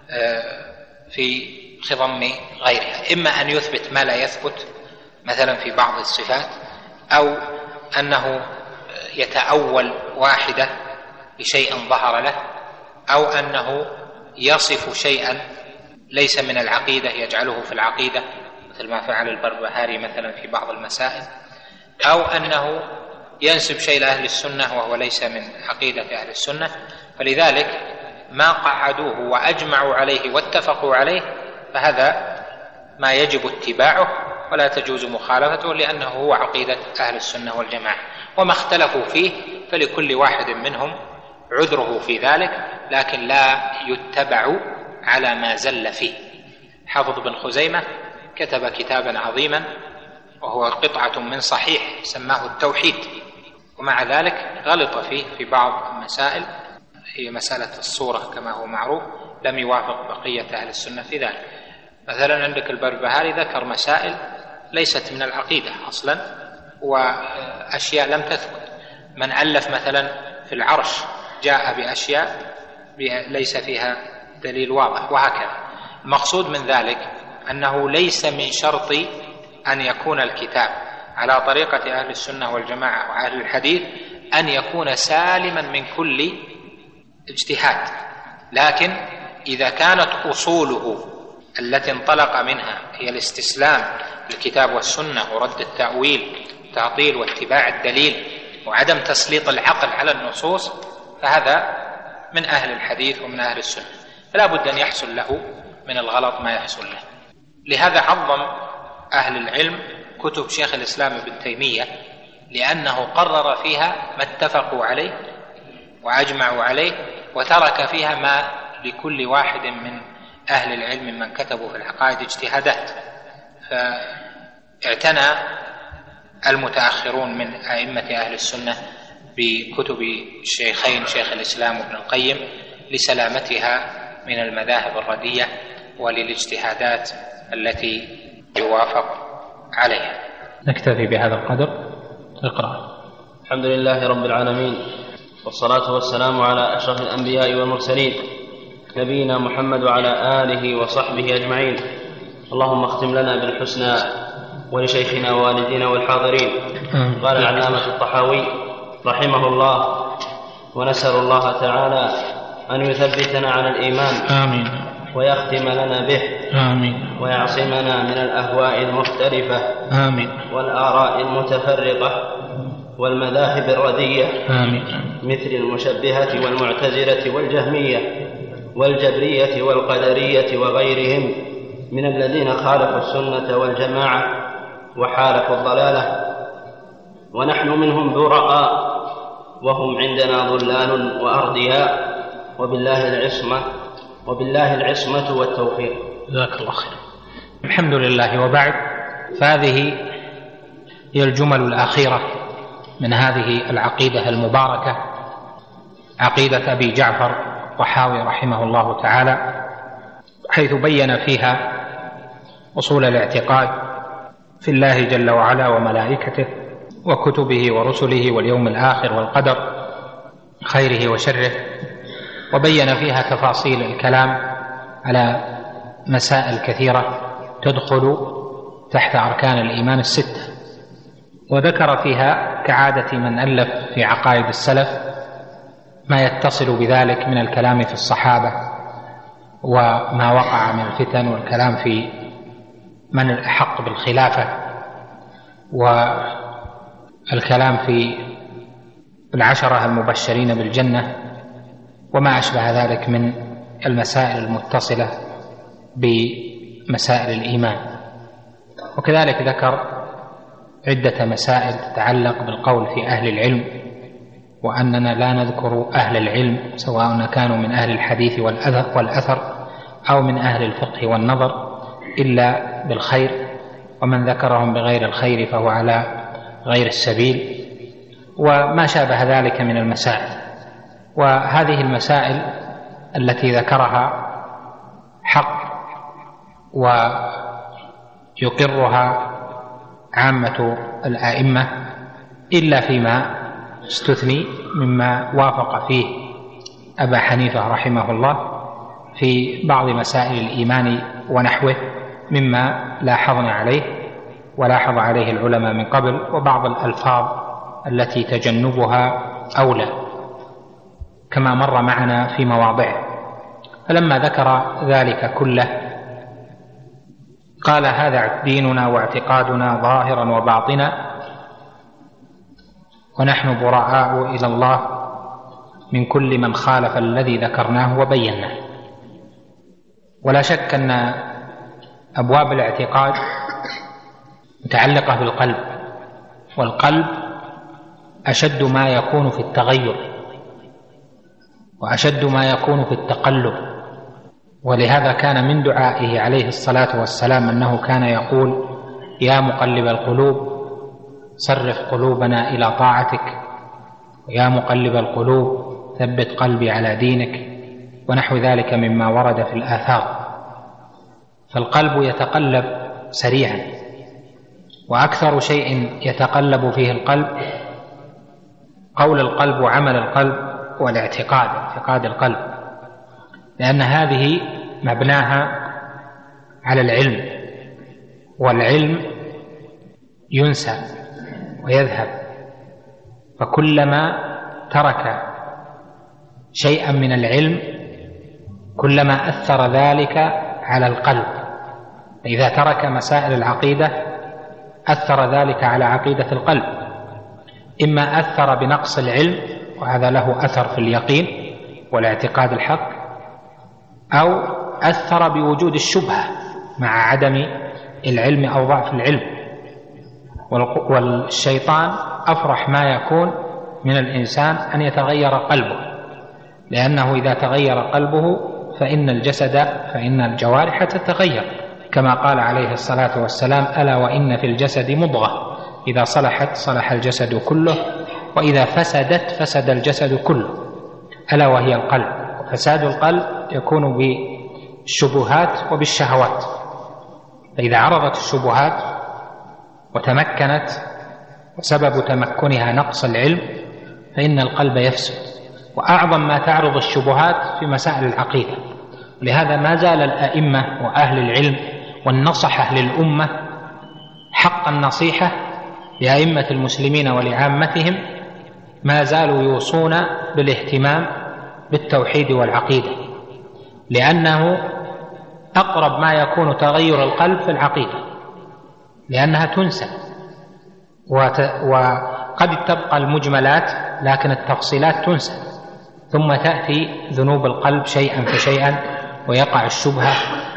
في خضم غيرها، إما أن يثبت ما لا يثبت مثلا في بعض الصفات، أو أنه يتأول واحدة لشيء ظهر له، أو أنه يصف شيئا ليس من العقيدة يجعله في العقيدة، مثل ما فعل البربهاري مثلا في بعض المسائل، أو أنه ينسب شيء لأهل السنة وهو ليس من عقيدة أهل السنة. فلذلك ما قعدوه وأجمعوا عليه واتفقوا عليه فهذا ما يجب اتباعه ولا تجوز مخالفته، لأنه هو عقيدة أهل السنة والجماعة. وما اختلفوا فيه فلكل واحد منهم عذره في ذلك، لكن لا يتبع على ما زل فيه. حافظ بن خزيمة كتب كتابا عظيما وهو قطعة من صحيح سماه التوحيد، ومع ذلك غلط فيه في بعض المسائل، هي مسألة الصورة كما هو معروف، لم يوافق بقية أهل السنة في ذلك. مثلا عندك البربهاري ذكر مسائل ليست من العقيدة أصلا وأشياء لم تثبت. من ألف مثلا في العرش جاء بأشياء ليس فيها دليل واضح، وهكذا. المقصود من ذلك أنه ليس من شرط أن يكون الكتاب على طريقة أهل السنة والجماعة وأهل الحديث أن يكون سالما من كل اجتهاد، لكن إذا كانت أصوله التي انطلق منها هي الاستسلام للكتاب والسنة ورد التأويل والتعطيل واتباع الدليل وعدم تسليط العقل على النصوص، فهذا من أهل الحديث ومن أهل السنة، فلا بد أن يحصل له من الغلط ما يحصل له. لهذا عظم أهل العلم كتب شيخ الإسلام ابن تيمية، لأنه قرر فيها ما اتفقوا عليه وأجمعوا عليه، وترك فيها ما لكل واحد من أهل العلم من كتبوا في العقائد اجتهادات. فاعتنى المتأخرون من أئمة أهل السنة بكتب الشيخين شيخ الإسلام وابن القيم لسلامتها من المذاهب الردية وللاجتهادات التي يوافق عليها. نكتفي بهذا القدر. اقرأ. الحمد لله رب العالمين، والصلاة والسلام على أشرف الأنبياء والمرسلين نبينا محمد وعلى آله وصحبه أجمعين. اللهم اختم لنا بالحسنى ولشيخنا ووالدينا والحاضرين. قال العلامة الطحاوي رحمه الله: ونسأل الله تعالى أن يثبتنا على الإيمان آمين، ويختم لنا به آمين، ويعصمنا من الأهواء المختلفة آمين، والآراء المتفرقة والمذاهب الردية آمين، مثل المشبهة والمعتزلة والجهمية والجبرية والقدرية وغيرهم من الذين خالفوا السنة والجماعة وحالفوا الضلالة، ونحن منهم براء وهم عندنا ضلال وأردياء، وبالله العصمة وبالله العصمة والتوفيق. جزاك الله خير. الحمد لله. وبعد، فهذه هي الجمل الأخيرة من هذه العقيدة المباركة، عقيدة أبي جعفر الطحاوي رحمه الله تعالى، حيث بين فيها أصول الاعتقاد في الله جل وعلا وملائكته وكتبه ورسله واليوم الآخر والقدر خيره وشره، وبين فيها تفاصيل الكلام على مسائل كثيرة تدخل تحت أركان الإيمان الستة، وذكر فيها كعادة من ألف في عقائد السلف ما يتصل بذلك من الكلام في الصحابة وما وقع من الفتن، والكلام في من الأحق بالخلافة، والكلام في العشرة المبشرين بالجنة، وما أشبه ذلك من المسائل المتصلة بمسائل الإيمان. وكذلك ذكر عدة مسائل تتعلق بالقول في أهل العلم، وأننا لا نذكر أهل العلم سواء كانوا من أهل الحديث والأثر أو من أهل الفقه والنظر إلا بالخير، ومن ذكرهم بغير الخير فهو على غير السبيل، وما شابه ذلك من المسائل. وهذه المسائل التي ذكرها حق ويقرها عامة الآئمة، إلا فيما استثني مما وافق فيه أبا حنيفة رحمه الله في بعض مسائل الإيمان ونحوه مما لاحظنا عليه ولاحظ عليه العلماء من قبل، وبعض الألفاظ التي تجنبها أولى كما مر معنا في مواضعه. فلما ذكر ذلك كله قال: هذا ديننا واعتقادنا ظاهرا وباطنا، ونحن براء إلى الله من كل من خالف الذي ذكرناه وبيناه. ولا شك أن أبواب الاعتقاد متعلقة بالقلب، والقلب أشد ما يكون في التغير وأشد ما يكون في التقلب. ولهذا كان من دعائه عليه الصلاة والسلام أنه كان يقول: يا مقلب القلوب صرف قلوبنا إلى طاعتك، ويا مقلب القلوب ثبت قلبي على دينك، ونحو ذلك مما ورد في الآثار. فالقلب يتقلب سريعا، وأكثر شيء يتقلب فيه القلب قول القلب وعمل القلب والاعتقاد، اعتقاد القلب، لأن هذه مبناها على العلم، والعلم ينسى ويذهب، فكلما ترك شيئا من العلم كلما أثر ذلك على القلب. فإذا ترك مسائل العقيدة أثر ذلك على عقيدة القلب، إما أثر بنقص العلم، وهذا له أثر في اليقين والاعتقاد الحق، أو أثر بوجود الشبهة مع عدم العلم أو ضعف العلم. والشيطان أفرح ما يكون من الإنسان أن يتغير قلبه، لأنه إذا تغير قلبه فإن الجسد فإن الجوارح تتغير، كما قال عليه الصلاة والسلام: ألا وإن في الجسد مضغة إذا صلحت صلح الجسد كله، وإذا فسدت فسد الجسد كله، ألا وهي القلب. وفساد القلب يكون بالشبهات وبالشهوات، فإذا عرضت الشبهات وتمكنت، وسبب تمكنها نقص العلم، فإن القلب يفسد. وأعظم ما تعرض الشبهات في مسائل العقيدة. لهذا ما زال الأئمة وأهل العلم والنصحة للأمة حق النصيحة لأئمة المسلمين ولعامتهم، ما زالوا يوصون بالاهتمام بالتوحيد والعقيدة، لأنه أقرب ما يكون تغير القلب في العقيدة، لأنها تنسى، وقد تبقى المجملات لكن التفصيلات تنسى، ثم تأتي ذنوب القلب شيئا فشيئا، ويقع الشبهة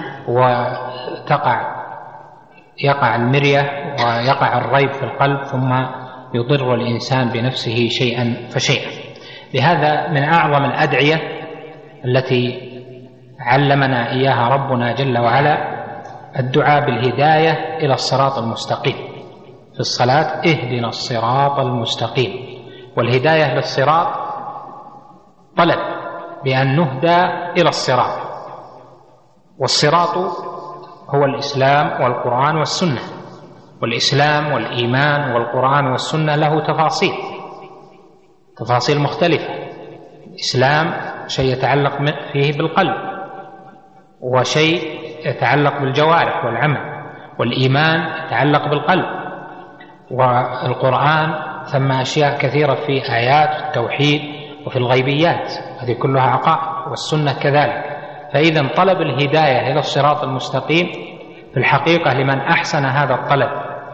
وتقع يقع المرية ويقع الريب في القلب، ثم يضر الإنسان بنفسه شيئا فشيئا. لهذا من أعظم الأدعية التي علمنا إياها ربنا جل وعلا الدعاء بالهداية إلى الصراط المستقيم في الصلاة: اهدنا الصراط المستقيم. والهداية للصراط طلب بأن نهدى إلى الصراط، والصراط هو الإسلام والقرآن والسنة. والإسلام والإيمان والقرآن والسنة له تفاصيل تفاصيل مختلفة. الإسلام شيء يتعلق فيه بالقلب، وشيء يتعلق بالجوارح والعمل، والإيمان يتعلق بالقلب، والقرآن ثم أشياء كثيرة في آيات التوحيد وفي الغيبيات، هذه كلها عقائد، والسنة كذلك. فإذا طلب الهداية إلى الصراط المستقيم في الحقيقة لمن أحسن هذا الطلب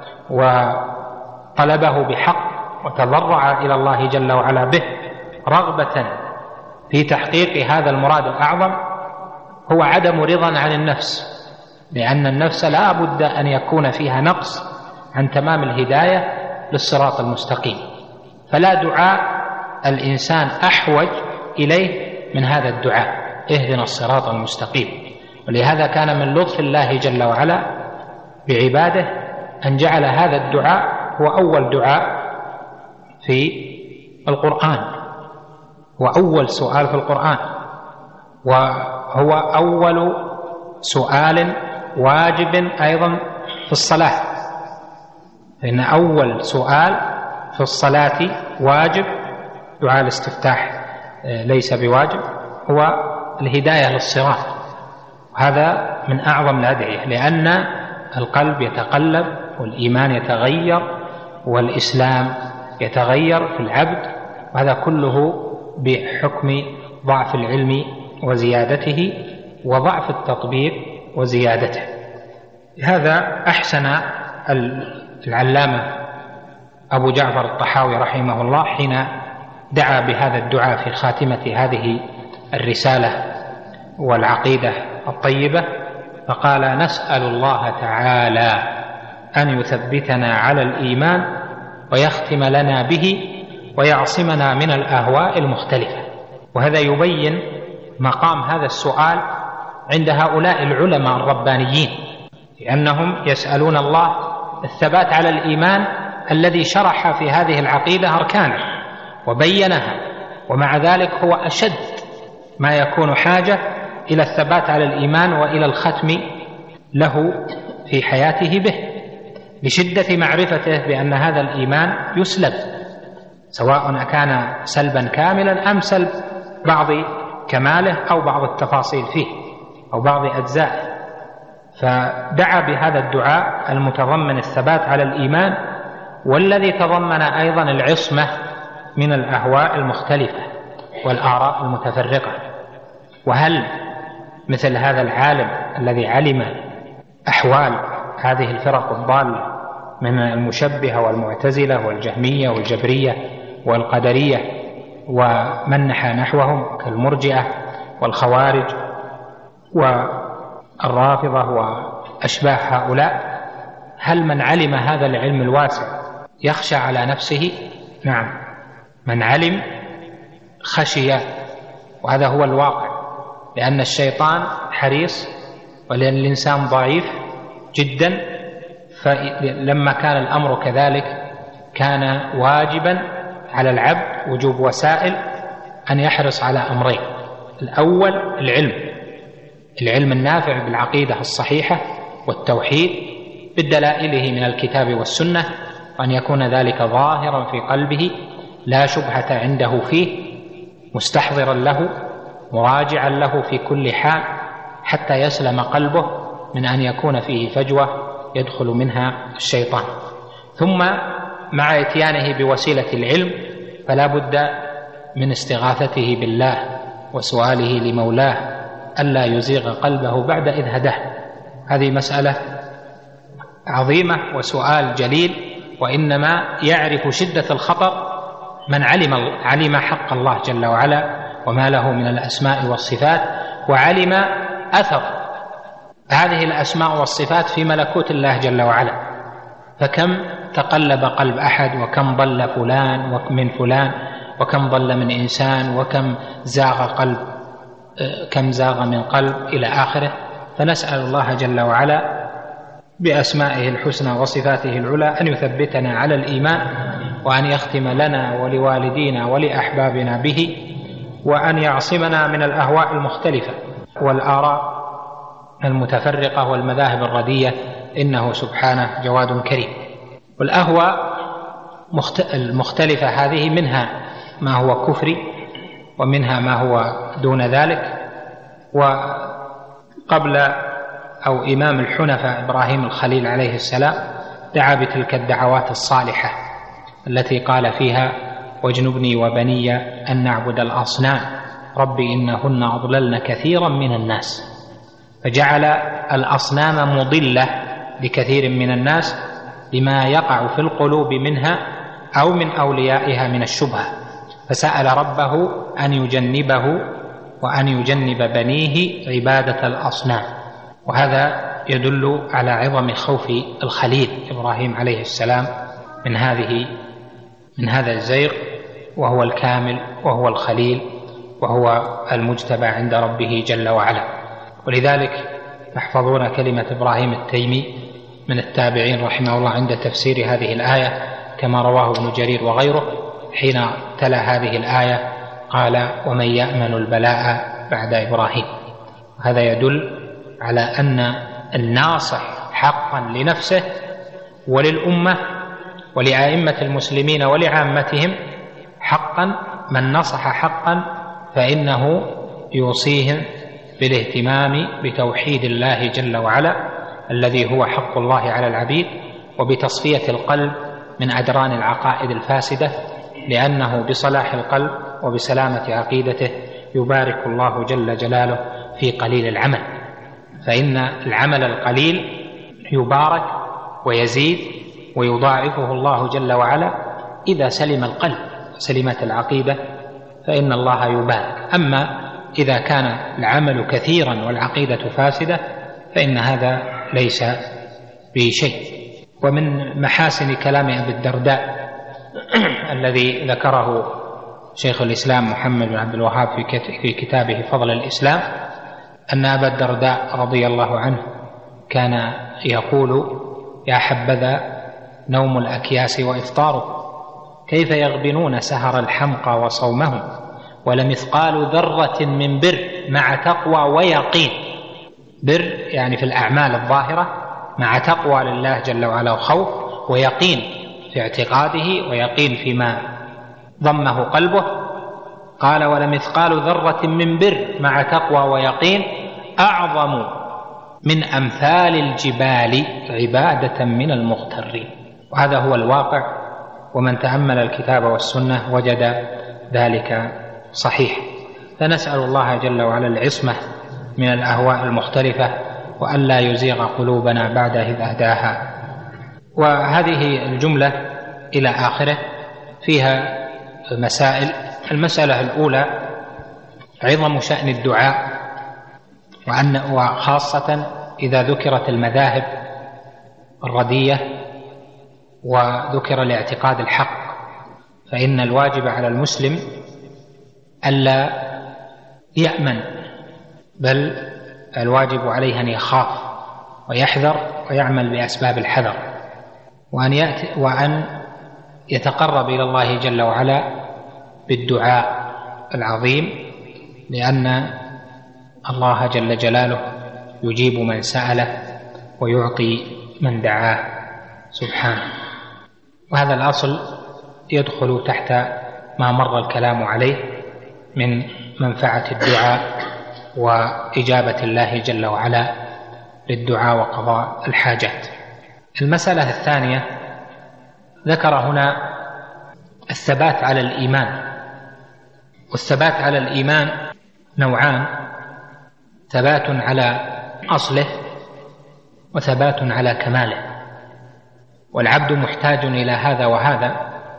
وطلبه بحق وتضرع إلى الله جل وعلا به رغبة في تحقيق هذا المراد الأعظم، هو عدم رضا عن النفس، لأن النفس لا بد أن يكون فيها نقص عن تمام الهداية للصراط المستقيم. فلا دعاء الإنسان أحوج إليه من هذا الدعاء: اهدنا الصراط المستقيم. ولهذا كان من لطف الله جل وعلا بعباده أن جعل هذا الدعاء هو أول دعاء في القرآن، وأول سؤال في القرآن، وهو أول سؤال واجب أيضا في الصلاة، فإن أول سؤال في الصلاة واجب، دعاء الاستفتاح ليس بواجب، هو الهداية للصراط. وهذا من أعظم الأدعية، لأن القلب يتقلب والإيمان يتغير والإسلام يتغير في العبد، وهذا كله بحكم ضعف العلم وزيادته، وضعف التطبيق وزيادته. هذا أحسن العلامة أبو جعفر الطحاوي رحمه الله حين دعا بهذا الدعاء في خاتمة هذه الرسالة والعقيدة الطيبة، فقال: نسأل الله تعالى أن يثبتنا على الإيمان ويختم لنا به ويعصمنا من الأهواء المختلفة. وهذا يبين مقام هذا السؤال عند هؤلاء العلماء الربانيين، لأنهم يسألون الله الثبات على الإيمان الذي شرح في هذه العقيدة أركانه وبينها، ومع ذلك هو أشد ما يكون حاجة إلى الثبات على الإيمان وإلى الختم له في حياته به، لشدة معرفته بأن هذا الإيمان يسلب، سواء كان سلبا كاملا أم سلب بعض كماله أو بعض التفاصيل فيه أو بعض أجزائه. فدعا بهذا الدعاء المتضمن الثبات على الإيمان، والذي تضمن أيضا العصمة من الأهواء المختلفة والآراء المتفرقة. وهل مثل هذا العالم الذي علم أحوال هذه الفرق الضالة من المشبهة والمعتزلة والجهمية والجبرية والقدرية ومن نحى نحوهم كالمرجئة والخوارج والرافضة وأشباه هؤلاء، هل من علم هذا العلم الواسع يخشى على نفسه؟ نعم، من علم خشي، وهذا هو الواقع، لأن الشيطان حريص ولأن الإنسان ضعيف جدا. فلما كان الأمر كذلك كان واجبا على العبد وجوب وسائل أن يحرص على أمرين: الأول العلم العلم النافع بالعقيدة الصحيحة والتوحيد بدلائله من الكتاب والسنة، وأن يكون ذلك ظاهرا في قلبه لا شبهة عنده فيه، مستحضرا له مراجعا له في كل حال حتى يسلم قلبه من أن يكون فيه فجوة يدخل منها الشيطان. ثم مع اتيانه بوسيلة العلم فلا بد من استغاثته بالله وسؤاله لمولاه ألا يزيغ قلبه بعد إذ هداه. هذه مسألة عظيمة وسؤال جليل، وإنما يعرف شدة الخطر من علم علم حق الله جل وعلا وما له من الأسماء والصفات، وعلم أثر هذه الأسماء والصفات في ملكوت الله جل وعلا. فكم تقلب قلب أحد، وكم ضل فلان من فلان، وكم ضل من إنسان، وكم زاغ قلب كم زاغ من قلب إلى آخره. فنسأل الله جل وعلا بأسمائه الحسنى وصفاته العلى أن يثبتنا على الإيمان، وأن يختم لنا ولوالدينا ولأحبابنا به، وأن يعصمنا من الأهواء المختلفة والآراء المتفرقة والمذاهب الردية، إنه سبحانه جواد كريم. والأهواء المختلفة هذه منها ما هو كفري ومنها ما هو دون ذلك. وقبل أو إمام الحنفاء إبراهيم الخليل عليه السلام دعا بتلك الدعوات الصالحة التي قال فيها: واجنبني وبني أن نعبد الأصنام رب إنهن أضللن كثيرا من الناس. فجعل الأصنام مضلة لكثير من الناس لما يقع في القلوب منها أو من أوليائها من الشبهة، فسأل ربه أن يجنبه وأن يجنب بنيه عبادة الأصنام. وهذا يدل على عظم خوف الخليل إبراهيم عليه السلام من هذه من هذا الزيغ، وهو الكامل وهو الخليل وهو المجتبى عند ربه جل وعلا. ولذلك تحفظون كلمة إبراهيم التيمي من التابعين رحمه الله عند تفسير هذه الآية، كما رواه ابن جرير وغيره، حين تلا هذه الآية قال: ومن يأمن البلاء بعد إبراهيم. هذا يدل على أن الناصح حقا لنفسه وللأمة ولأئمة المسلمين ولعامتهم حقا، من نصح حقا فإنه يوصيهم بالاهتمام بتوحيد الله جل وعلا الذي هو حق الله على العبيد، وبتصفية القلب من أدران العقائد الفاسدة، لأنه بصلاح القلب وبسلامة عقيدته يبارك الله جل جلاله في قليل العمل. فإن العمل القليل يبارك ويزيد ويضاعفه الله جل وعلا إذا سلم القلب، سلمت العقيدة، فإن الله يبارك. أما إذا كان العمل كثيرا والعقيدة فاسدة فإن هذا ليس بشيء. ومن محاسن كلام أبي الدرداء الذي ذكره شيخ الإسلام محمد بن عبد الوهاب في كتابه فضل الإسلام أن أبا الدرداء رضي الله عنه كان يقول: يا حبذا نوم الأكياس وإفطاره، كيف يغبنون سهر الحمقى وصومهم، ولمثقال ذرة من بر مع تقوى ويقين. بر يعني في الأعمال الظاهرة، مع تقوى لله جل وعلا وخوف، ويقين في اعتقاده، ويقين فيما ضمه قلبه. قال: ولمثقال ذرة من بر مع تقوى ويقين أعظم من أمثال الجبال عبادة من المغترين. وهذا هو الواقع، ومن تأمل الكتاب والسنة وجد ذلك صحيح. فنسأل الله جل وعلا العصمة من الأهواء المختلفة، وأن لا يزيغ قلوبنا بعد إذ هداها. وهذه الجملة إلى آخره فيها مسائل. المسألة الأولى عظم شأن الدعاء، وأن وخاصة إذا ذكرت المذاهب الردية وذكر الاعتقاد الحق، فإن الواجب على المسلم ألا يأمن، بل الواجب عليه أن يخاف ويحذر ويعمل بأسباب الحذر، وأن يأتي وأن يتقرب إلى الله جل وعلا بالدعاء العظيم، لأن الله جل جلاله يجيب من سأله ويعطي من دعاه سبحانه. وهذا الأصل يدخل تحت ما مر الكلام عليه من منفعة الدعاء وإجابة الله جل وعلا للدعاء وقضاء الحاجات. المسألة الثانية ذكر هنا الثبات على الإيمان. والثبات على الإيمان نوعان: ثبات على أصله وثبات على كماله. والعبد محتاج إلى هذا وهذا،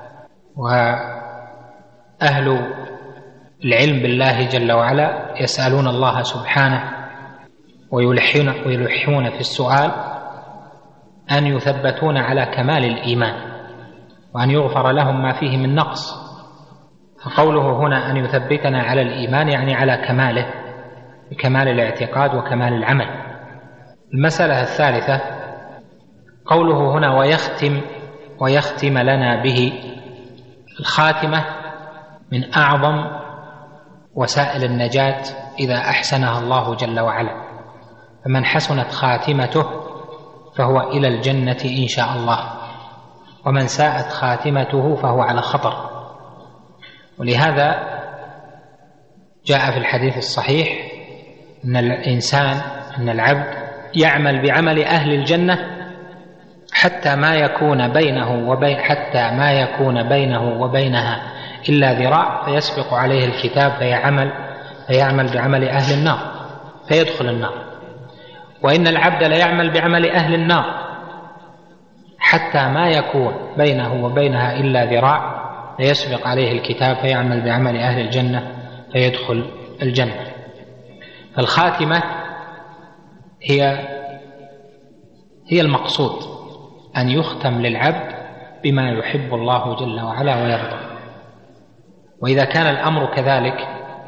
وأهل العلم بالله جل وعلا يسألون الله سبحانه ويلحون, ويلحون في السؤال أن يثبتون على كمال الإيمان، وأن يغفر لهم ما فيه من نقص. فقوله هنا أن يثبتنا على الإيمان يعني على كماله، بكمال الاعتقاد وكمال العمل. المسألة الثالثة قوله هنا ويختم ويختم لنا به. الخاتمة من أعظم وسائل النجاة إذا أحسنها الله جل وعلا، فمن حسنت خاتمته فهو إلى الجنة إن شاء الله، ومن ساءت خاتمته فهو على خطر. ولهذا جاء في الحديث الصحيح أن الإنسان أن العبد يعمل بعمل أهل الجنة حتى ما يكون بينه وبين حتى ما يكون بينه وبينها إلا ذراع، فيسبق عليه الكتاب فيعمل فيعمل بعمل أهل النار فيدخل النار. وإن العبد ليعمل بعمل أهل النار حتى ما يكون بينه وبينها إلا ذراع، فيسبق عليه الكتاب فيعمل بعمل أهل الجنة فيدخل الجنة. فالخاتمة هي هي المقصود، أن يختم للعبد بما يحب الله جل وعلا ويرضى. وإذا كان الأمر كذلك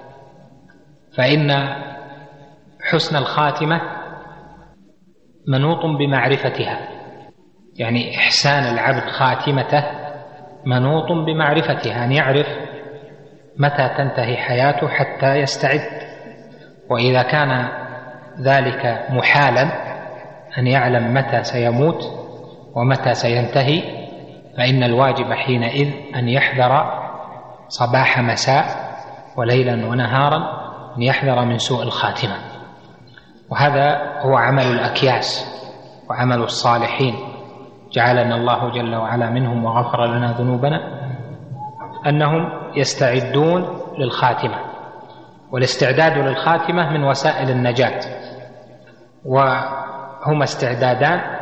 فإن حسن الخاتمة منوط بمعرفتها، يعني إحسان العبد خاتمته منوط بمعرفتها، أن يعرف متى تنتهي حياته حتى يستعد. وإذا كان ذلك محالا أن يعلم متى سيموت ومتى سينتهي، فإن الواجب حينئذ أن يحذر صباح مساء وليلا ونهارا، أن يحذر من سوء الخاتمة. وهذا هو عمل الأكياس وعمل الصالحين، جعلنا الله جل وعلا منهم وغفر لنا ذنوبنا، أنهم يستعدون للخاتمة. والاستعداد للخاتمة من وسائل النجاة، وهما استعدادان: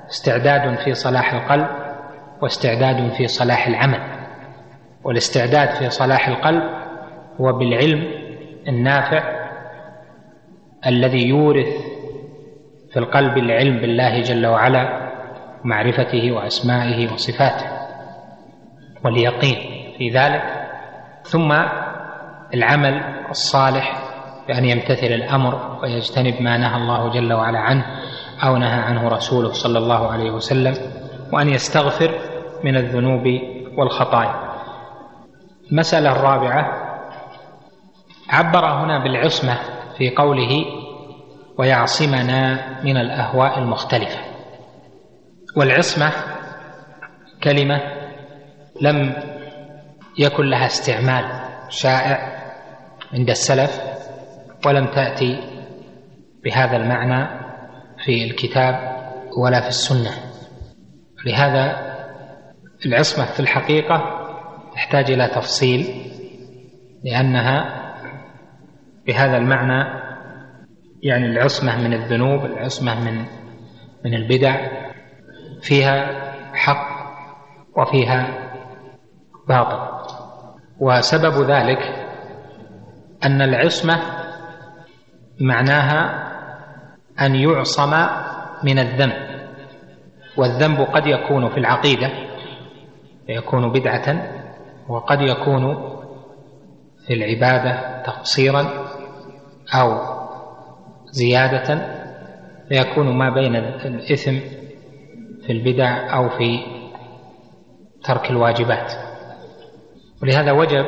استعداد في صلاح القلب واستعداد في صلاح العمل. والاستعداد في صلاح القلب هو بالعلم النافع الذي يورث في القلب العلم بالله جل وعلا ومعرفته وأسمائه وصفاته واليقين في ذلك. ثم العمل الصالح بأن يمتثل الأمر ويجتنب ما نهى الله جل وعلا عنه أو نهى عنه رسوله صلى الله عليه وسلم، وأن يستغفر من الذنوب والخطايا. المسألة الرابعة عبر هنا بالعصمة في قوله ويعصمنا من الأهواء المختلفة. والعصمة كلمة لم يكن لها استعمال شائع عند السلف، ولم تأتي بهذا المعنى في الكتاب ولا في السنة. لهذا العصمة في الحقيقة تحتاج إلى تفصيل، لأنها بهذا المعنى يعني العصمة من الذنوب، العصمة من من البدع، فيها حق وفيها باطل. وسبب ذلك أن العصمة معناها أن يعصم من الذنب، والذنب قد يكون في العقيدة يكون بدعة، وقد يكون في العبادة تقصيرا أو زيادة، فيكون ما بين الإثم في البدع أو في ترك الواجبات. ولهذا وجب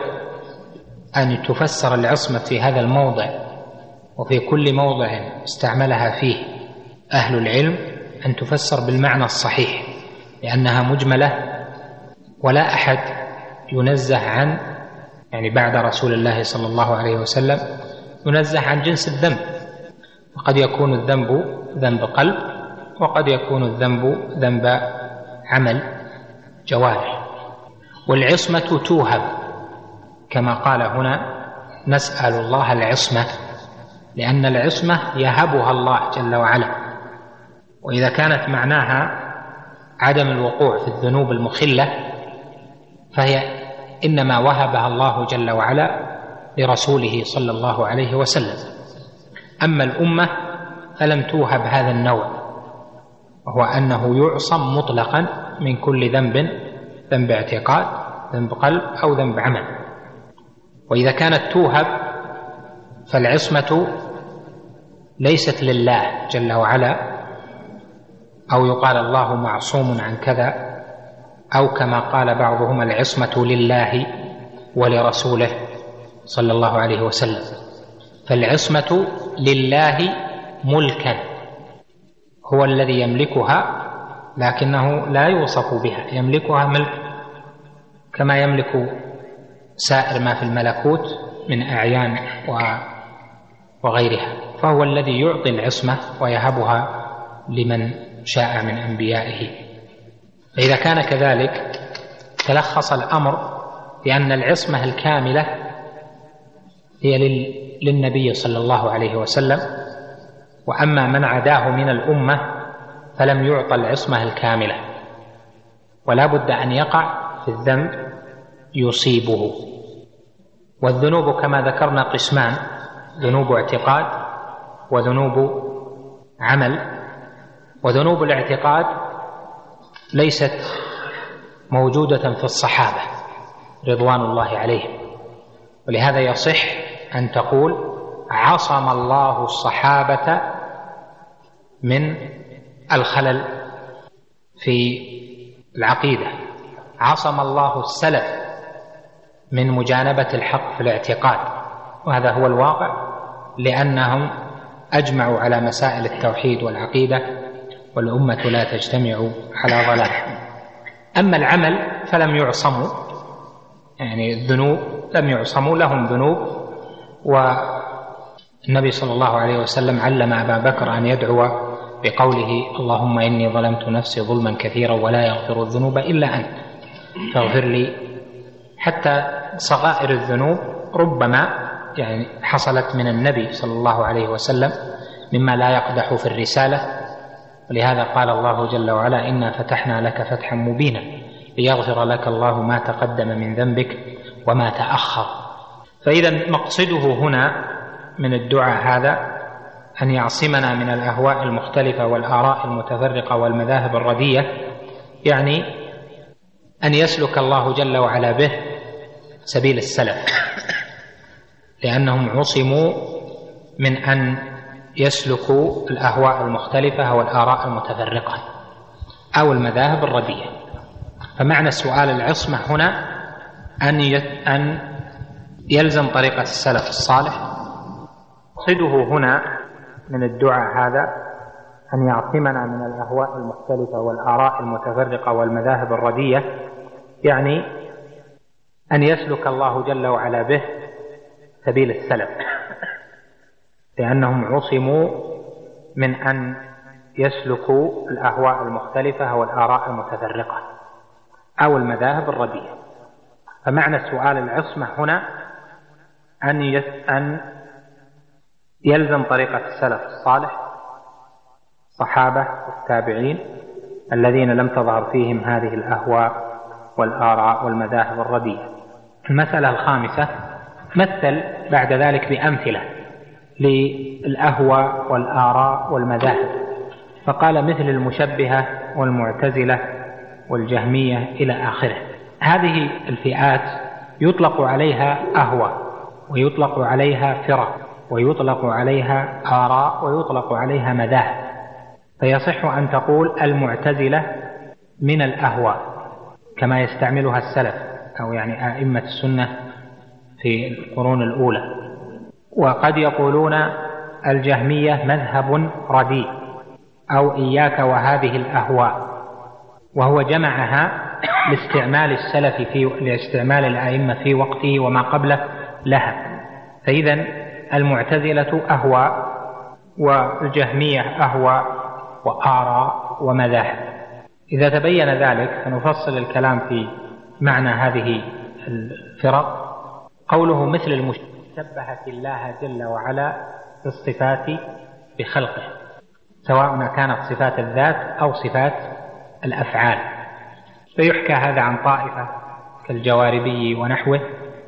أن تفسر العصمة في هذا الموضع وفي كل موضع استعملها فيه أهل العلم أن تفسر بالمعنى الصحيح، لأنها مجملة ولا أحد ينزه عن يعني بعد رسول الله صلى الله عليه وسلم ينزه عن جنس الذنب. وقد يكون الذنب ذنب قلب، وقد يكون الذنب ذنب عمل جوارح. والعصمة توهب كما قال هنا نسأل الله العصمة، لأن العصمة يهبها الله جل وعلا. وإذا كانت معناها عدم الوقوع في الذنوب المخلة فهي إنما وهبها الله جل وعلا لرسوله صلى الله عليه وسلم. أما الأمة فلم توهب هذا النوع، وهو أنه يعصم مطلقا من كل ذنب، ذنب اعتقاد، ذنب قلب، أو ذنب عمل. وإذا كانت توهب فالعصمة ليست لله جل وعلا، أو يقال الله معصوم عن كذا، أو كما قال بعضهم العصمة لله ولرسوله صلى الله عليه وسلم. فالعصمة لله ملكا، هو الذي يملكها، لكنه لا يوصف بها، يملكها ملك كما يملك سائر ما في الملكوت من أعيان وغيرها، فهو الذي يعطي العصمة ويهبها لمن شاء من أنبيائه. فإذا كان كذلك تلخص الأمر بأن العصمة الكاملة هي للنبي صلى الله عليه وسلم، وأما من عداه من الأمة فلم يعطى العصمة الكاملة، ولا بد أن يقع في الذنب يصيبه. والذنوب كما ذكرنا قسمان: ذنوب اعتقاد وذنوب عمل. وذنوب الاعتقاد ليست موجودة في الصحابة رضوان الله عليهم، ولهذا يصح أن تقول عصم الله الصحابة من الخلل في العقيدة، عصم الله السلف من مجانبة الحق في الاعتقاد، وهذا هو الواقع، لأنهم أجمعوا على مسائل التوحيد والعقيدة، والأمة لا تجتمع على ضلال. أما العمل فلم يعصموا، يعني الذنوب لم يعصموا، لهم ذنوب. والنبي صلى الله عليه وسلم علم أبا بكر أن يدعو بقوله: اللهم إني ظلمت نفسي ظلما كثيرا ولا يغفر الذنوب إلا أنت فاغفر لي. حتى صغائر الذنوب ربما يعني حصلت من النبي صلى الله عليه وسلم مما لا يقدح في الرسالة، ولهذا قال الله جل وعلا: إنا فتحنا لك فتحا مبينا ليغفر لك الله ما تقدم من ذنبك وما تأخر. فإذا مقصده هنا من الدعاء هذا أن يعصمنا من الأهواء المختلفة والآراء المتفرقة والمذاهب الردية، يعني أن يسلك الله جل وعلا به سبيل السلف، لأنهم عصموا من أن يسلكوا الأهواء المختلفة والآراء المتفرقة أو المذاهب الردية. فمعنى سؤال العصمة هنا أن يلزم طريقة السلف الصالح. قصده هنا من الدعاء هذا أن يعصمنا من الأهواء المختلفة والآراء المتفرقة والمذاهب الردية، يعني أن يسلك الله جل وعلا به سبيل السلف، لأنهم عصموا من أن يسلكوا الأهواء المختلفة والآراء المتفرقة أو المذاهب الردية. فمعنى سؤال العصمة هنا أن أن يلزم طريقة السلف الصالح، الصحابة والتابعين الذين لم تظهر فيهم هذه الأهواء والآراء والمذاهب الردية. المسألة الخامسة: مثل بعد ذلك بأمثلة للأهواء والآراء والمذاهب، فقال: مثل المشبهة والمعتزلة والجهمية إلى آخره. هذه الفئات يطلق عليها أهواء، ويطلق عليها فرق، ويطلق عليها آراء، ويطلق عليها مذاهب. فيصح أن تقول المعتزلة من الأهواء كما يستعملها السلف أو يعني أئمة السنة في القرون الأولى. وقد يقولون الجهمية مذهب رديء أو إياك وهذه الأهواء، وهو جمعها لاستعمال السلف في لاستعمال الأئمة في وقته وما قبله لها. فإذا المعتزلة أهواء، والجهمية أهواء وآراء ومذاهب. إذا تبين ذلك فنفصل الكلام في معنى هذه الفرق. قوله مثل المشبهة الله جل وعلا بالصفات بخلقه، سواء كانت صفات الذات أو صفات الأفعال. فيحكى هذا عن طائفة كالجواربي ونحوه،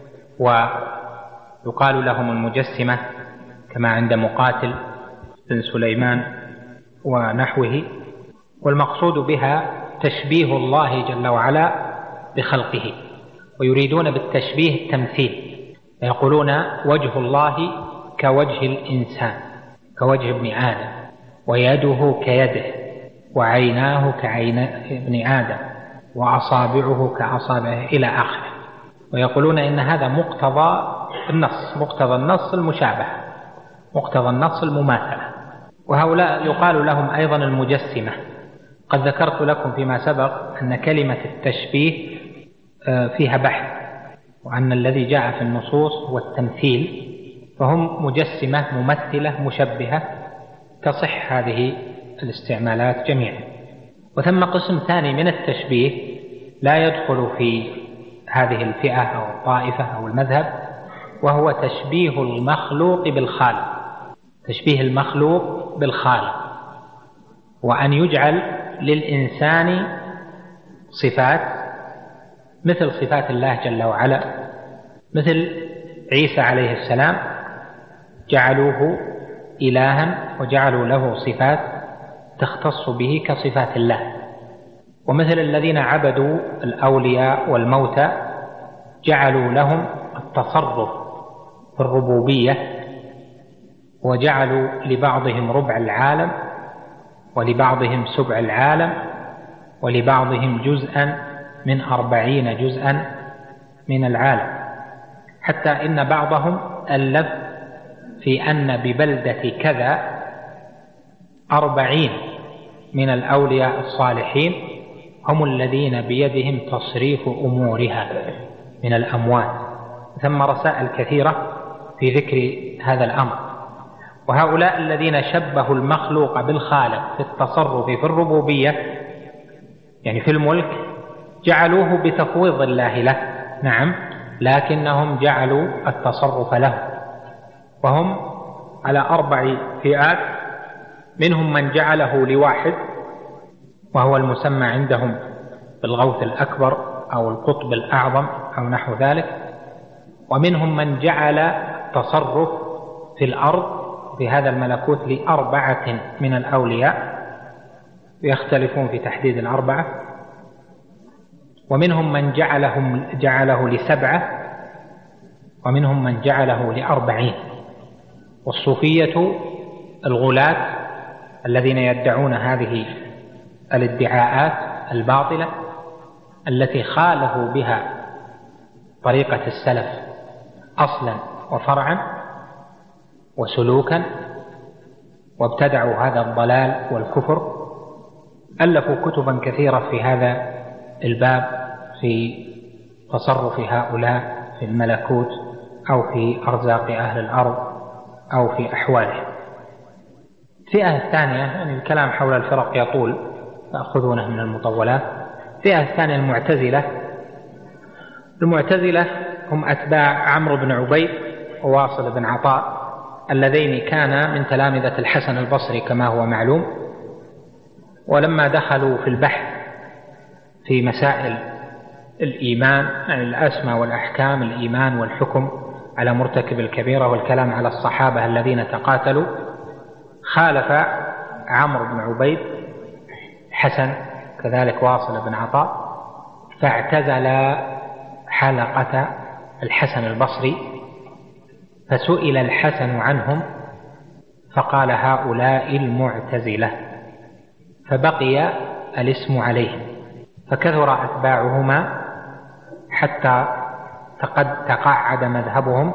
ويقال لهم المجسمة كما عند مقاتل بن سليمان ونحوه. والمقصود بها تشبيه الله جل وعلا بخلقه، ويريدون بالتشبيه التمثيل، يقولون وجه الله كوجه الإنسان، كوجه ابن آدم، ويده كيده، وعيناه كعين ابن آدم، وأصابعه كأصابعه إلى آخره. ويقولون إن هذا مقتضى النص، مقتضى النص المشابهة، مقتضى النص المماثلة. وهؤلاء يقال لهم أيضا المجسمة. قد ذكرت لكم فيما سبق أن كلمة التشبيه فيها بحث، وأن الذي جاء في النصوص هو التمثيل، فهم مجسمة ممثلة مشبهة، تصح هذه الاستعمالات جميعا. وثم قسم ثاني من التشبيه لا يدخل في هذه الفئة أو الطائفة أو المذهب، وهو تشبيه المخلوق بالخالق، تشبيه المخلوق بالخالق، وأن يجعل للإنسان صفات مثل صفات الله جل وعلا. مثل عيسى عليه السلام جعلوه إلها وجعلوا له صفات تختص به كصفات الله. ومثل الذين عبدوا الأولياء والموتى جعلوا لهم التصرف في الربوبية، وجعلوا لبعضهم ربع العالم، ولبعضهم سبع العالم، ولبعضهم جزءا من أربعين جزءا من العالم، حتى إن بعضهم ألف في أن ببلدة كذا أربعين من الأولياء الصالحين هم الذين بيدهم تصريف أمورها من الأموات. ثم رسائل كثيرة في ذكر هذا الأمر. وهؤلاء الذين شبهوا المخلوق بالخالق في التصرف في الربوبية، يعني في الملك، جعلوه بتفويض الله له، نعم، لكنهم جعلوا التصرف له. وهم على أربع فئات: منهم من جعله لواحد وهو المسمى عندهم بالغوث الأكبر أو القطب الأعظم أو نحو ذلك. ومنهم من جعل تصرف في الأرض في هذا الملكوت لأربعة من الأولياء، يختلفون في تحديد الأربعة. ومنهم من جعلهم جعله لسبعة، ومنهم من جعله لأربعين. والصوفية الغلاة الذين يدعون هذه الادعاءات الباطلة التي خالفوا بها طريقة السلف أصلا وفرعا وسلوكا، وابتدعوا هذا الضلال والكفر، ألفوا كتبا كثيرة في هذا الباب في تصرف هؤلاء في الملكوت أو في أرزاق أهل الأرض أو في أحوالهم. الفئة الثانية، يعني الكلام حول الفرق يطول تأخذونه من المطولات. الفئة الثانية المعتزلة. المعتزلة هم أتباع عمرو بن عبيد وواصل بن عطاء اللذين كانا من تلامذة الحسن البصري كما هو معلوم. ولما دخلوا في البحث في مسائل الإيمان، يعني الأسماء والأحكام، الإيمان والحكم على مرتكب الكبيرة والكلام على الصحابة الذين تقاتلوا، خالف عمرو بن عبيد حسن كذلك واصل بن عطاء، فاعتزل حلقة الحسن البصري. فسئل الحسن عنهم فقال هؤلاء المعتزلة، فبقي الاسم عليهم، فكثر أتباعهما حتى تقعد مذهبهم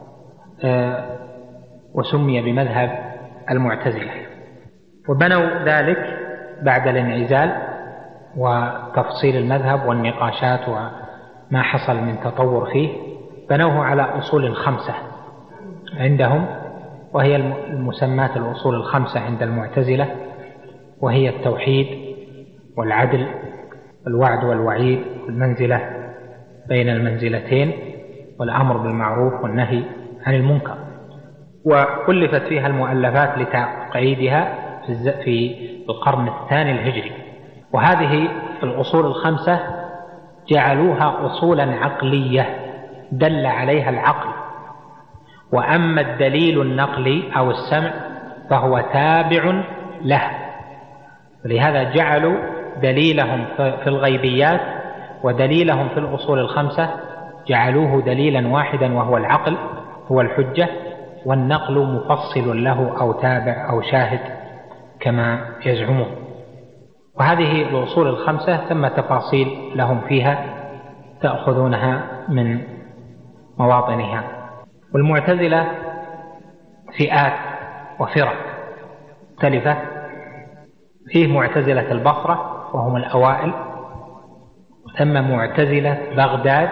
وسمي بمذهب المعتزلة. وبنوا ذلك بعد الانعزال وتفصيل المذهب والنقاشات وما حصل من تطور فيه، بنوه على أصول خمسة عندهم، وهي المسمات الأصول الخمسة عند المعتزلة، وهي التوحيد والعدل والوعد والوعيد والمنزلة بين المنزلتين والأمر بالمعروف والنهي عن المنكر. وألفت فيها المؤلفات لتقعيدها في القرن الثاني الهجري. وهذه الأصول الخمسة جعلوها أصولا عقلية دل عليها العقل، وأما الدليل النقلي أو السمع فهو تابع له. ولهذا جعلوا دليلهم في الغيبيات ودليلهم في الأصول الخمسة جعلوه دليلا واحدا وهو العقل هو الحجة، والنقل مفصل له أو تابع أو شاهد كما يزعمون. وهذه الأصول الخمسة ثم تفاصيل لهم فيها تأخذونها من مواطنها. والمعتزلة فئات وفرق مختلفة. فيه معتزلة البصرة وهم الأوائل، ثم معتزلة بغداد،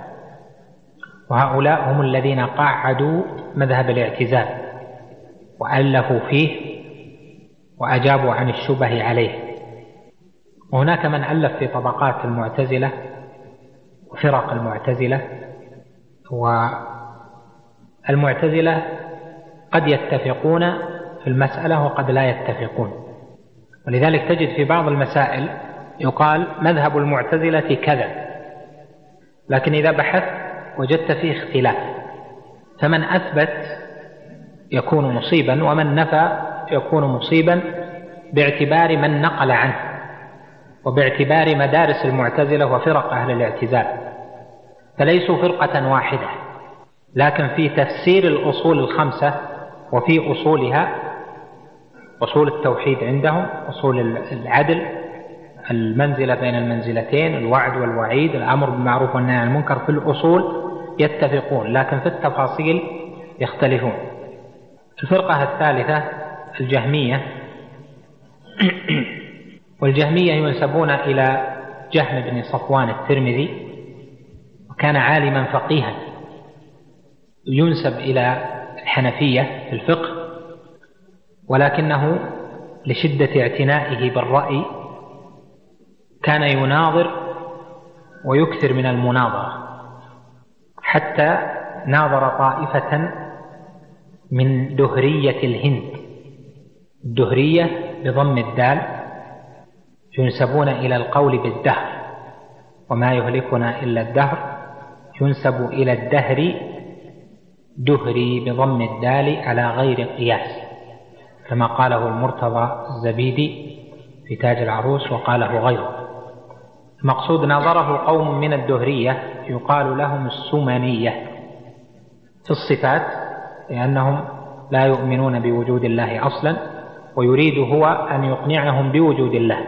وهؤلاء هم الذين قعدوا مذهب الاعتزال وألفوا فيه وأجابوا عن الشبه عليه. وهناك من ألف في طبقات المعتزلة وفرق المعتزلة. والمعتزلة قد يتفقون في المسألة وقد لا يتفقون، ولذلك تجد في بعض المسائل يقال مذهب المعتزلة كذا، لكن إذا بحثت وجدت فيه اختلاف، فمن أثبت يكون مصيبا ومن نفى يكون مصيبا باعتبار من نقل عنه وباعتبار مدارس المعتزلة وفرق أهل الاعتزال، فليسوا فرقة واحدة، لكن في تفسير الأصول الخمسة وفي أصولها، أصول التوحيد عندهم، أصول العدل، المنزلة بين المنزلتين، الوعد والوعيد، الأمر بالمعروف والنهي عن المنكر، في الأصول يتفقون لكن في التفاصيل يختلفون. الفرقة الثالثة الجهمية. والجهمية ينسبون إلى جهم بن صفوان الترمذي، وكان عالما فقيها، ينسب إلى الحنفية في الفقه، ولكنه لشدة اعتنائه بالرأي كان يناظر ويكثر من المناظرة، حتى ناظر طائفة من دهرية الهند. الدهرية بضم الدال ينسبون إلى القول بالدهر، وما يهلكنا إلا الدهر، ينسب إلى الدهر دهري بضم الدال على غير قياس، كما قاله المرتضى الزبيدي في تاج العروس وقاله غيره. المقصود نظره قوم من الدهرية يقال لهم السمنية في الصفات، لأنهم لا يؤمنون بوجود الله أصلا، ويريد هو أن يقنعهم بوجود الله.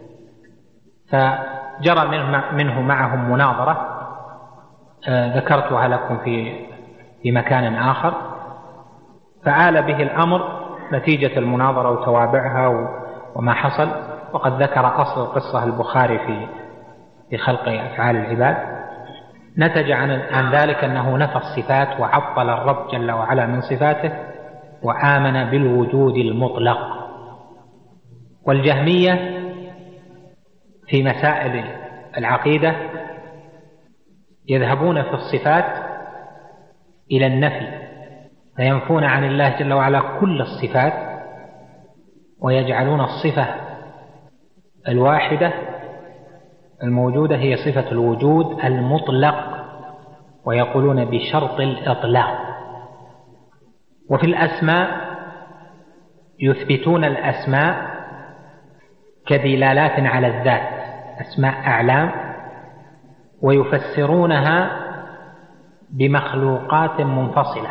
فجرى منه معهم مناظرة ذكرتها لكم في في مكان آخر، فآل به الأمر نتيجة المناظرة وتوابعها وما حصل. وقد ذكر أصل القصة البخاري في في خلق أفعال العباد. نتج عن ذلك أنه نفى الصفات وعطل الرب جل وعلا من صفاته، وآمن بالوجود المطلق. والجهمية في مسائل العقيدة يذهبون في الصفات إلى النفي، فينفون عن الله جل وعلا كل الصفات، ويجعلون الصفة الواحدة الموجودة هي صفة الوجود المطلق، ويقولون بشرط الإطلاق. وفي الأسماء يثبتون الأسماء كدلالات على الذات، أسماء أعلام، ويفسرونها بمخلوقات منفصلة.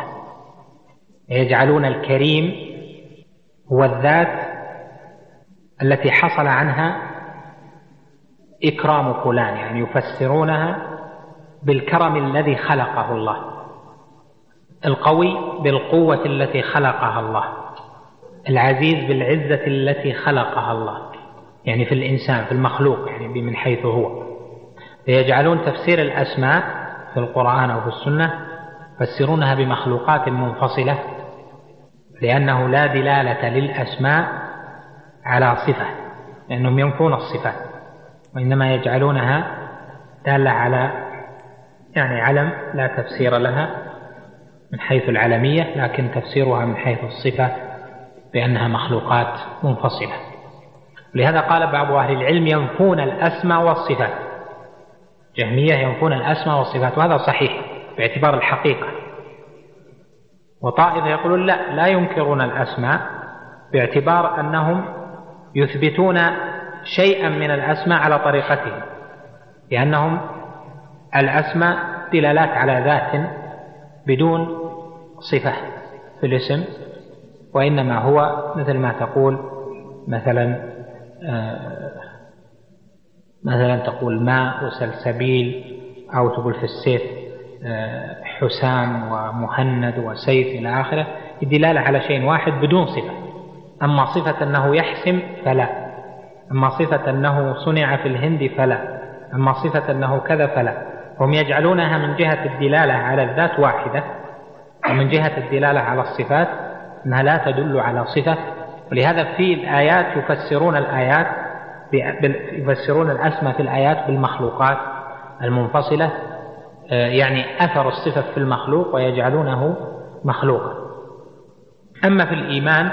يجعلون الكريم هو الذات التي حصل عنها إكرام فلان، يعني يفسرونها بالكرم الذي خلقه الله. القوي بالقوة التي خلقها الله. العزيز بالعزة التي خلقها الله، يعني في الإنسان في المخلوق، يعني من حيث هو. فيجعلون تفسير الأسماء في القرآن أو في السنة يفسرونها بمخلوقات منفصلة، لأنه لا دلالة للأسماء على صفة، لأنهم ينفون الصفات، وإنما يجعلونها دالة على يعني علم لا تفسير لها من حيث العلمية، لكن تفسيرها من حيث الصفة بأنها مخلوقات منفصلة. لهذا قال بعض أهل العلم ينفون الأسماء والصفات. جهمية ينفون الأسماء والصفات، وهذا صحيح باعتبار الحقيقة. وطائفة يقولون لا لا ينكرون الأسماء باعتبار أنهم يثبتون شيئا من الأسماء على طريقتهم، لأنهم الأسماء دلالات على ذات بدون صفة في الاسم، وإنما هو مثل ما تقول مثلا آه مثلا تقول ماء وسلسبيل، أو تقول في السيف آه حسام ومهند وسيف إلى آخره، الدلالة على شيء واحد بدون صفة. أما صفة أنه يحسم فلا، أما صفة أنه صنع في الهند فلا، أما صفة أنه كذا فلا. هم يجعلونها من جهة الدلالة على الذات واحدة، ومن جهة الدلالة على الصفات أنها لا تدل على صفة. ولهذا في الآيات يفسرون الآيات يفسرون الأسماء في الآيات بالمخلوقات المنفصلة، يعني أثر الصفة في المخلوق ويجعلونه مخلوقا. أما في الإيمان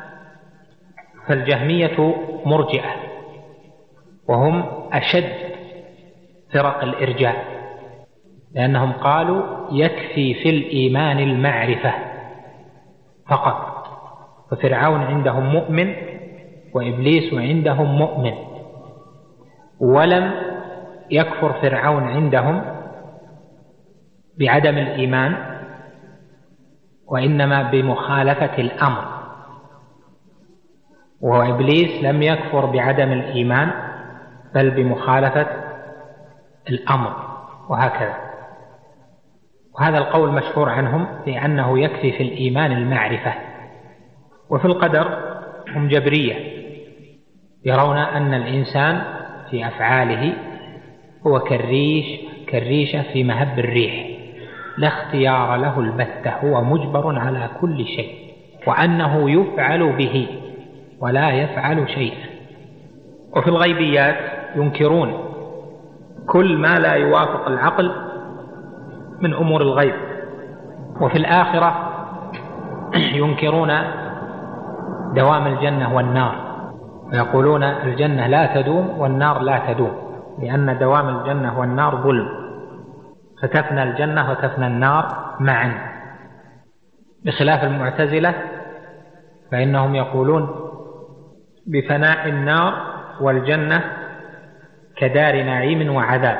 فالجهمية مرجئة، وهم أشد فرق الإرجاء، لأنهم قالوا يكفي في الإيمان المعرفة فقط. ففرعون عندهم مؤمن وإبليس عندهم مؤمن، ولم يكفر فرعون عندهم بعدم الإيمان، وإنما بمخالفة الأمر، وإبليس لم يكفر بعدم الإيمان بل بمخالفة الأمر، وهكذا. وهذا القول مشهور عنهم لأنه يكفي في الإيمان المعرفة. وفي القدر هم جبرية، يرون أن الإنسان في أفعاله هو كالريش كالريشة في مهب الريح، لا اختيار له البتة، هو مجبر على كل شيء، وأنه يفعل به ولا يفعل شيئا. وفي الغيبيات ينكرون كل ما لا يوافق العقل من أمور الغيب. وفي الآخرة ينكرون دوام الجنة والنار، ويقولون الجنة لا تدوم والنار لا تدوم، لأن دوام الجنة والنار ظلم، فتفنى الجنة وتفنى النار معا. بخلاف المعتزلة فإنهم يقولون بفناء النار والجنة كدار نعيم وعذاب،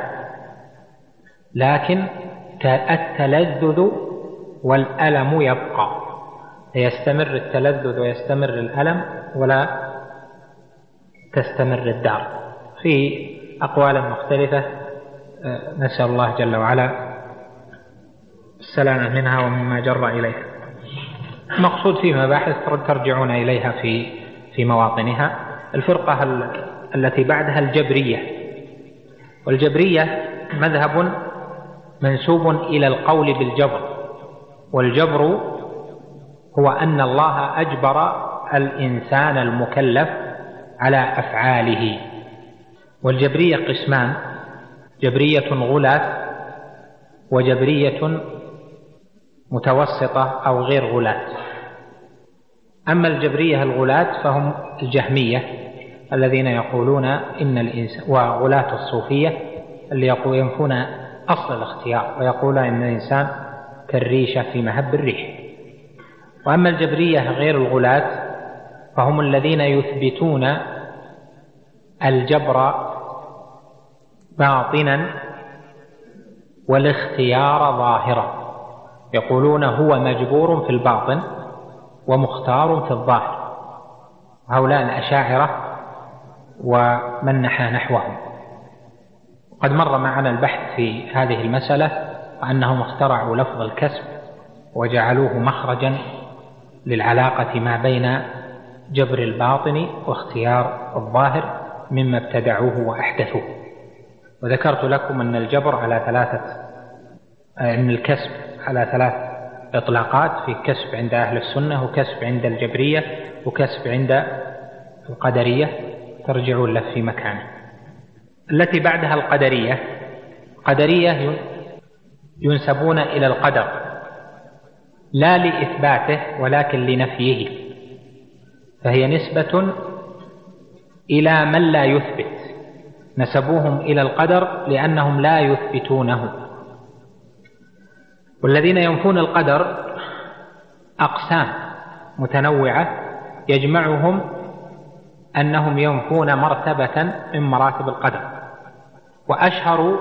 لكن التلذذ والألم يبقى، يستمر التلذذ ويستمر الألم ولا تستمر الدار. في أقوال مختلفة نسأل الله جل وعلا السلامة منها ومما جر إليها. مقصود في مباحث ترجعون إليها في في مواطنها. الفرقة التي بعدها الجبرية، والجبرية مذهب منسوب إلى القول بالجبر، والجبر هو أن الله أجبر الإنسان المكلف على أفعاله. والجبرية قسمان: جبرية غلاة وجبرية متوسطة أو غير غلاة. أما الجبرية الغلاة فهم الجهمية الذين يقولون إن الإنسان، وغلاة الصوفية اللي ينفون أصل الاختيار ويقولون إن الإنسان كالريشة في مهب الريح. وأما الجبرية غير الغلاة فهم الذين يثبتون الجبر باطنا والاختيار ظاهرا، يقولون هو مجبور في الباطن ومختار في الظاهر. هؤلاء الأشاعرة ومن نحى نحوهم. قد مر معنا البحث في هذه المسألة، وأنهم اخترعوا لفظ الكسب وجعلوه مخرجا للعلاقة ما بين جبر الباطن واختيار الظاهر مما ابتدعوه وأحدثوه. وذكرت لكم أن الجبر على ثلاثة، أن الكسب على ثلاث إطلاقات: في كسب عند أهل السنة، وكسب عند الجبرية، وكسب عند القدرية، ترجعون له في مكانه. التي بعدها القدرية، قدرية ينسبون إلى القدر لا لإثباته ولكن لنفيه، فهي نسبة إلى من لا يثبت، نسبوهم إلى القدر لأنهم لا يثبتونه. والذين ينفون القدر أقسام متنوعة يجمعهم أنهم ينفون مرتبة من مراتب القدر. وأشهر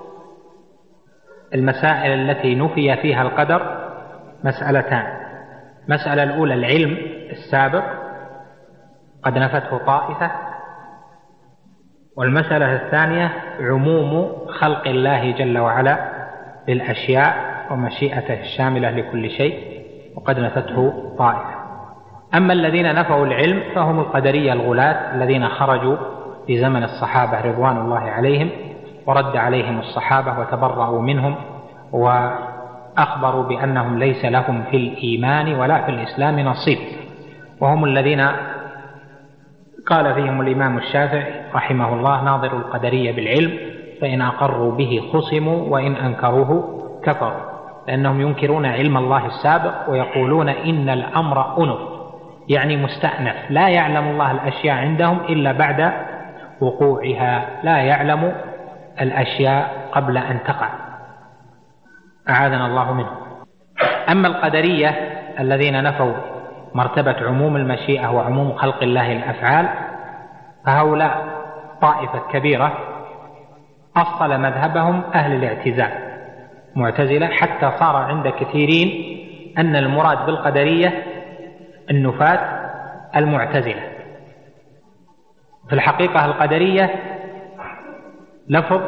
المسائل التي نفي فيها القدر مسألتان: مسألة الأولى العلم السابق قد نفته طائفة، والمسألة الثانية عموم خلق الله جل وعلا للأشياء ومشيئته الشاملة لكل شيء، وقد نفته طائفة. أما الذين نفوا العلم فهم القدرية الغلاة الذين خرجوا في زمن الصحابة رضوان الله عليهم، ورد عليهم الصحابة وتبرأوا منهم وأخبروا بأنهم ليس لهم في الإيمان ولا في الإسلام نصيب. وهم الذين قال فيهم الإمام الشافعي رحمه الله: ناظروا القدرية بالعلم فإن أقروا به خصموا وإن أنكروه كفروا، لأنهم ينكرون علم الله السابق ويقولون إن الأمر أنف، يعني مستأنف، لا يعلم الله الأشياء عندهم إلا بعد وقوعها، لا يعلم الأشياء قبل أن تقع، أعاذنا الله منه. أما القدرية الذين نفوا مرتبة عموم المشيئة وعموم خلق الله الأفعال، فهؤلاء طائفة كبيرة أصل مذهبهم أهل الاعتزال معتزلة، حتى صار عند كثيرين أن المراد بالقدرية النفاة المعتزلة. في الحقيقة القدرية لفظ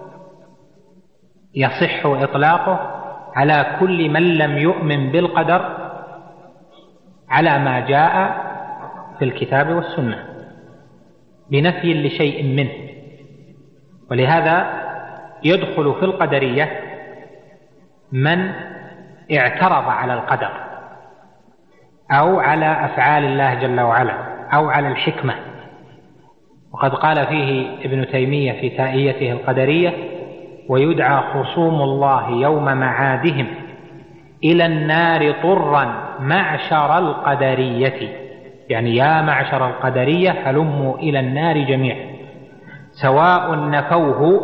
يصح إطلاقه على كل من لم يؤمن بالقدر على ما جاء في الكتاب والسنة بنفي لشيء منه. ولهذا يدخل في القدرية من اعترض على القدر أو على أفعال الله جل وعلا أو على الحكمة. وقد قال فيه ابن تيمية في تائيته القدرية: ويدعى خصوم الله يوم معادهم إلى النار طرا معشر القدرية. يعني يا معشر القدرية هلموا إلى النار جميعا، سواء نفوه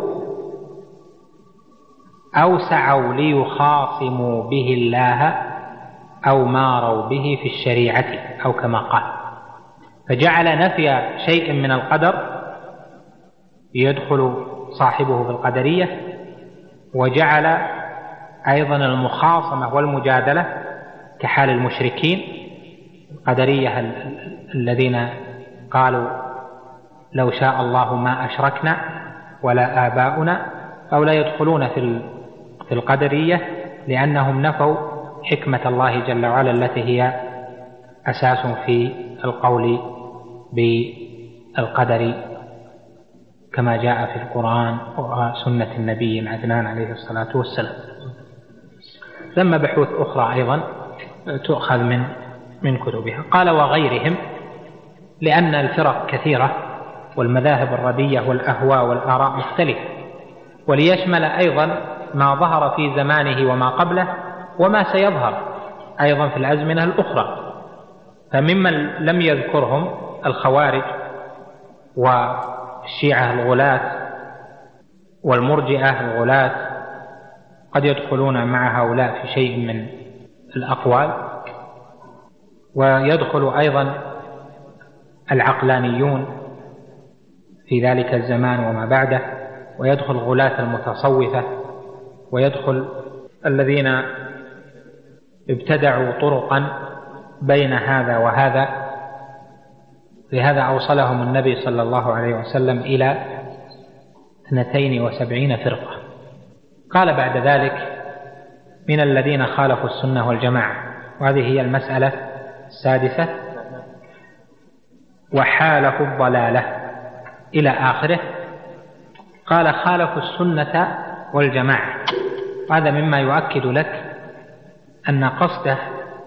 أو سعوا ليخاصموا به الله أو ماروا به في الشريعة أو كما قال. فجعل نفي شيء من القدر يدخل صاحبه في القدرية، وجعل أيضا المخاصمة والمجادلة كحال المشركين القدرية الذين قالوا لو شاء الله ما أشركنا ولا آباؤنا، أو لا يدخلون في القدرية لأنهم نفوا حكمة الله جل وعلا التي هي أساس في القول بالقدر كما جاء في القرآن وسنة النبي العدنان عليه الصلاة والسلام. ثم بحوث أخرى أيضا تؤخذ من من كتبها. قال وغيرهم، لأن الفرق كثيرة والمذاهب الردية والأهواء والآراء مختلفة، وليشمل أيضا ما ظهر في زمانه وما قبله وما سيظهر أيضا في الأزمنة الأخرى. فممن لم يذكرهم الخوارج والشيعة الغلاة والمرجئة الغلاة، قد يدخلون مع هؤلاء في شيء من الأقوال، ويدخل أيضا العقلانيون في ذلك الزمان وما بعده، ويدخل غلاة المتصوفة، ويدخل الذين ابتدعوا طرقا بين هذا وهذا. لهذا أوصلهم النبي صلى الله عليه وسلم إلى اثنتين وسبعين فرقة. قال بعد ذلك من الذين خالفوا السنة والجماعة، وهذه هي المسألة السادسة، وحالفوا الضلالة إلى آخره. قال خالفوا السنة والجماعة، وهذا مما يؤكد لك أن قصده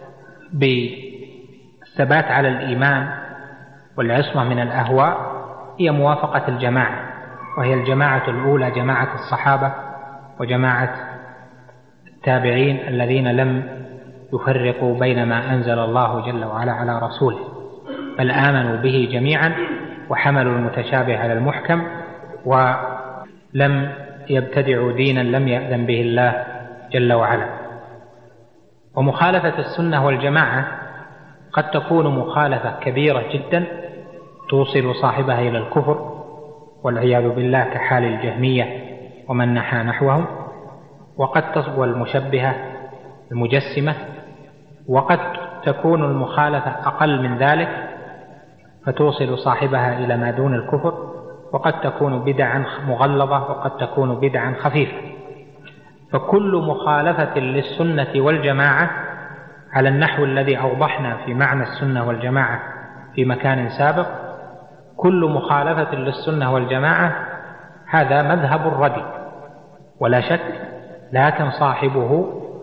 بالثبات على الإيمان والعصمة من الأهواء هي موافقة الجماعة، وهي الجماعة الأولى جماعة الصحابة وجماعة التابعين الذين لم يفرقوا بين ما أنزل الله جل وعلا على رسوله، بل آمنوا به جميعا وحملوا المتشابه على المحكم، ولم يبتدعوا دينا لم يأذن به الله جل وعلا. ومخالفة السنة والجماعة قد تكون مخالفة كبيرة جدا توصل صاحبها إلى الكفر والعياذ بالله، كحال الجهمية ومن نحى نحوهم، وقد تصبو المشبهة المجسمة، وقد تكون المخالفة أقل من ذلك فتوصل صاحبها إلى ما دون الكفر، وقد تكون بدعا مغلظة وقد تكون بدعا خفيفة. فكل مخالفة للسنة والجماعة على النحو الذي أوضحنا في معنى السنة والجماعة في مكان سابق، كل مخالفة للسنة والجماعة هذا مذهب الردي ولا شك، لكن صاحبه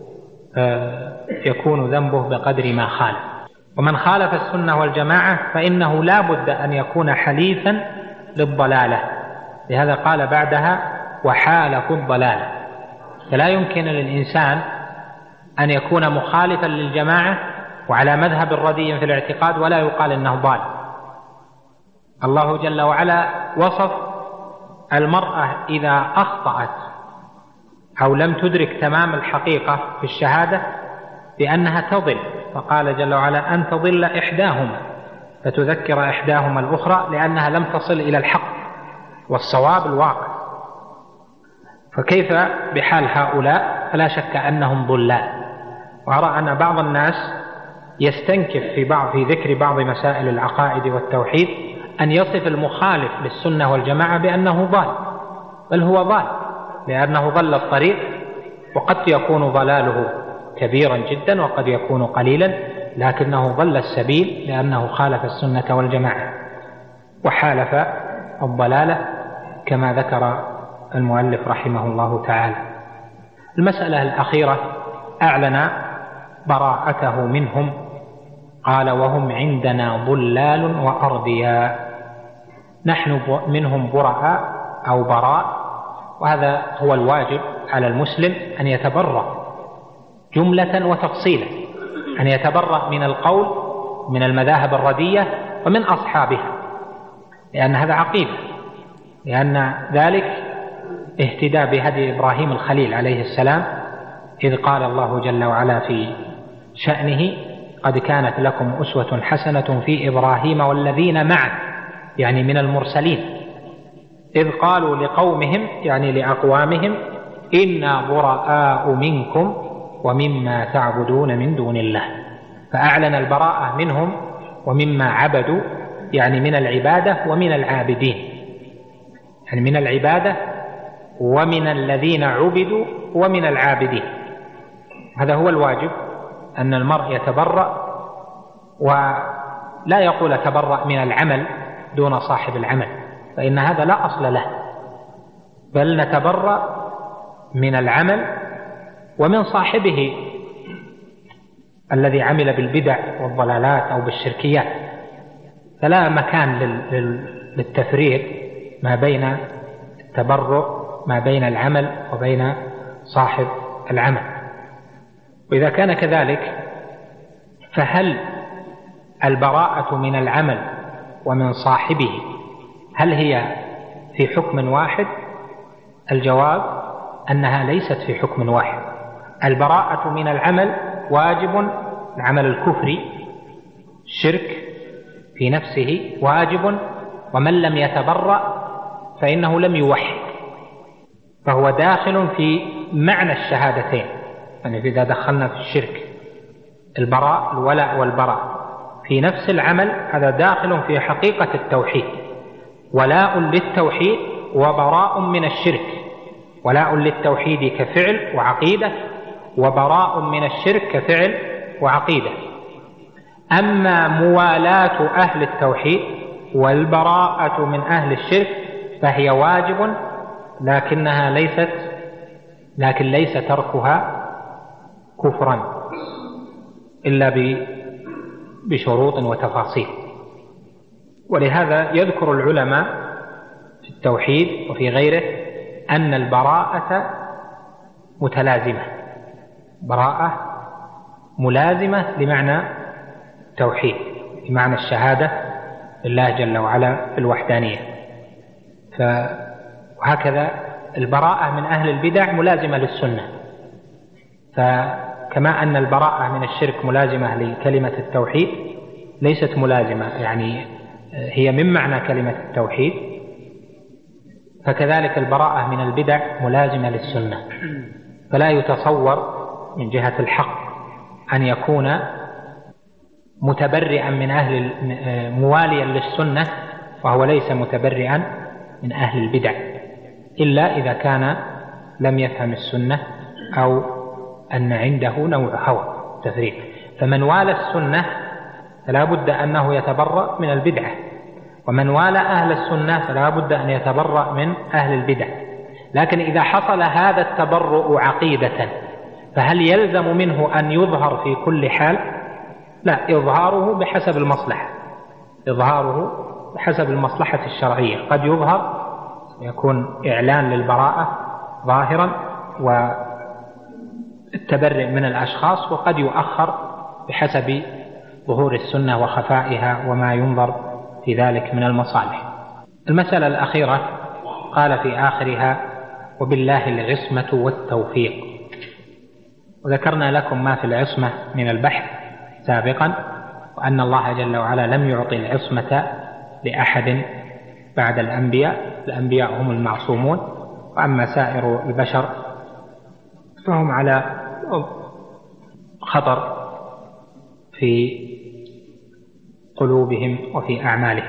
يكون ذنبه بقدر ما خالف. ومن خالف السنة والجماعة فإنه لا بد أن يكون حليفا للضلالة، لهذا قال بعدها وحالفوا الضلالة. فلا يمكن للإنسان أن يكون مخالفا للجماعة وعلى مذهب الردي في الاعتقاد ولا يقال إنه ضال. الله جل وعلا وصف المرأة إذا أخطأت أو لم تدرك تمام الحقيقة في الشهادة بأنها تضل، فقال جل وعلا أن تضل إحداهما فتذكر إحداهما الأخرى لأنها لم تصل إلى الحق والصواب الواقع. فكيف بحال هؤلاء؟ فلا شك أنهم ضلال. وأرى أن بعض الناس يستنكف في بعض في ذكر بعض مسائل العقائد والتوحيد أن يصف المخالف للسنة والجماعة بأنه ضال، بل هو ضال لأنه ضل الطريق، وقد يكون ضلاله كبيرا جدا وقد يكون قليلا، لكنه ضل السبيل لأنه خالف السنة والجماعة وحالف الضلالة كما ذكر المؤلف رحمه الله تعالى. المسألة الأخيرة أعلن براءته منهم، قال وهم عندنا ضلال وأرضياء، نحن منهم براء أو براء، وهذا هو الواجب على المسلم أن يتبرأ جملة وتفصيلا، أن يتبرأ من القول من المذاهب الردية ومن أصحابها، لأن هذا عقيدة، لأن ذلك اهتدى بهدي إبراهيم الخليل عليه السلام، إذ قال الله جل وعلا في شأنه: قد كانت لكم أسوة حسنة في إبراهيم والذين معه، يعني من المرسلين، إذ قالوا لقومهم يعني لأقوامهم: إنا براء منكم ومما تعبدون من دون الله. فأعلن البراءة منهم ومما عبدوا، يعني من العبادة ومن العابدين، يعني من العبادة ومن الذين عبدوا ومن العابدين. هذا هو الواجب، أن المرء يتبرأ، ولا يقول تبرأ من العمل دون صاحب العمل، فإن هذا لا أصل له، بل نتبرأ من العمل ومن صاحبه الذي عمل بالبدع والضلالات أو بالشركيات. فلا مكان للتفريق ما بين التبرؤ ما بين العمل وبين صاحب العمل. وإذا كان كذلك، فهل البراءة من العمل ومن صاحبه هل هي في حكم واحد؟ الجواب أنها ليست في حكم واحد. البراءة من العمل واجب، العمل الكفري الشرك في نفسه واجب، ومن لم يتبرأ فإنه لم يوحد، فهو داخل في معنى الشهادتين. يعني إذا دخلنا في الشرك البراء الولاء والبراء في نفس العمل، هذا داخل في حقيقة التوحيد، ولاء للتوحيد وبراء من الشرك، ولاء للتوحيد كفعل وعقيدة، وبراء من الشرك كفعل وعقيدة. أما موالاة أهل التوحيد والبراءة من أهل الشرك فهي واجب، لكنها ليست لكن ليس تركها كفرا إلا بشروط وتفاصيل. ولهذا يذكر العلماء في التوحيد وفي غيره أن البراءة متلازمة، براءة ملازمة لمعنى التوحيد، بمعنى الشهادة لله جل وعلا في الوحدانية. وهكذا البراءة من أهل البدع ملازمة للسنة، فكما أن البراءة من الشرك ملازمة لكلمة التوحيد ليست ملازمة، يعني هي من معنى كلمة التوحيد، فكذلك البراءة من البدع ملازمة للسنة. فلا يتصور من جهة الحق أن يكون متبرئا من أهل مواليا للسنة وهو ليس متبرئا من أهل البدع، إلا إذا كان لم يفهم السنة أو أن عنده نوع هوى تفريق. فمن والى السنة فلا بد أنه يتبرأ من البدعة، ومن والى أهل السنة فلا بد أن يتبرأ من أهل البدع. لكن إذا حصل هذا التبرؤ عقيدة فهل يلزم منه أن يظهر في كل حال؟ لا، إظهاره بحسب المصلحة، إظهاره بحسب المصلحة الشرعية. قد يظهر يكون إعلان للبراءة ظاهرا والتبرئ من الأشخاص، وقد يؤخر بحسب ظهور السنة وخفائها وما ينظر في ذلك من المصالح. المسألة الأخيرة قال في آخرها: وبالله العصمة والتوفيق. وذكرنا لكم ما في العصمة من البحث سابقا، وأن الله جل وعلا لم يعطي العصمة لأحد بعد الأنبياء، الأنبياء هم المعصومون، وأما سائر البشر فهم على خطر في قلوبهم وفي أعمالهم.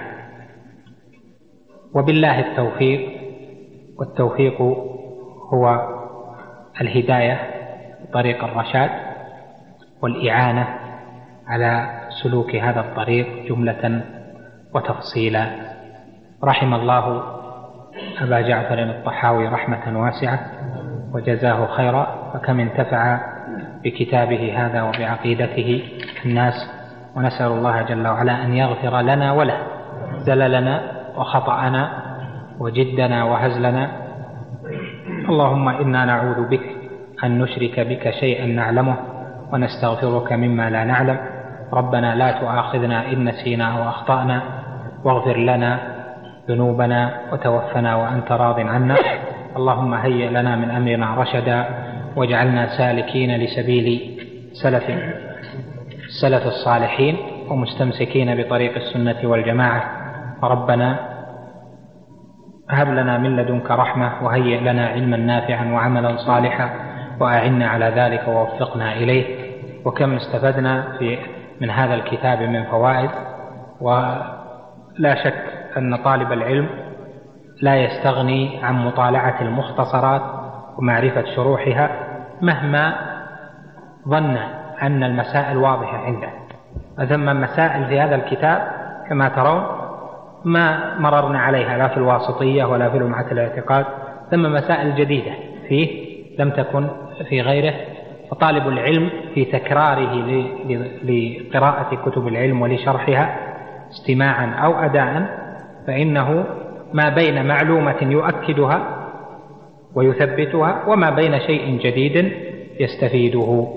وبالله التوفيق، والتوفيق هو الهداية طريق الرشاد والإعانة على سلوك هذا الطريق جملة وتفصيلا. رحم الله أبا جعفر الطحاوي رحمة واسعة وجزاه خيرا، فكم انتفع بكتابه هذا وبعقيدته الناس. ونسأل الله جل وعلا أن يغفر لنا وله زللنا وخطأنا وجدنا وهزلنا. اللهم إنا نعوذ بك أن نشرك بك شيئا نعلمه ونستغفرك مما لا نعلم، ربنا لا تؤاخذنا إن نسينا أو أخطأنا واغفر لنا ذنوبنا وتوفنا وأنت راض عنا. اللهم هيئ لنا من أمرنا رشدا واجعلنا سالكين لسبيل سلف السلف الصالحين ومستمسكين بطريق السنة والجماعة. ربنا هب لنا من لدنك رحمة وهيئ لنا علما نافعا وعملا صالحا وأعنا على ذلك ووفقنا إليه. وكم استفدنا في من هذا الكتاب من فوائد، ولا شك أن طالب العلم لا يستغني عن مطالعة المختصرات ومعرفة شروحها مهما ظن أن المسائل واضحة عنده. ثم مسائل في هذا الكتاب كما ترون ما مررنا عليها لا في الواسطية ولا في لمعة الاعتقاد، ثم مسائل جديدة فيه لم تكن في غيره. فطالب العلم في تكراره لقراءة كتب العلم ولشرحها استماعا أو أداء فإنه ما بين معلومة يؤكدها ويثبتها وما بين شيء جديد يستفيده.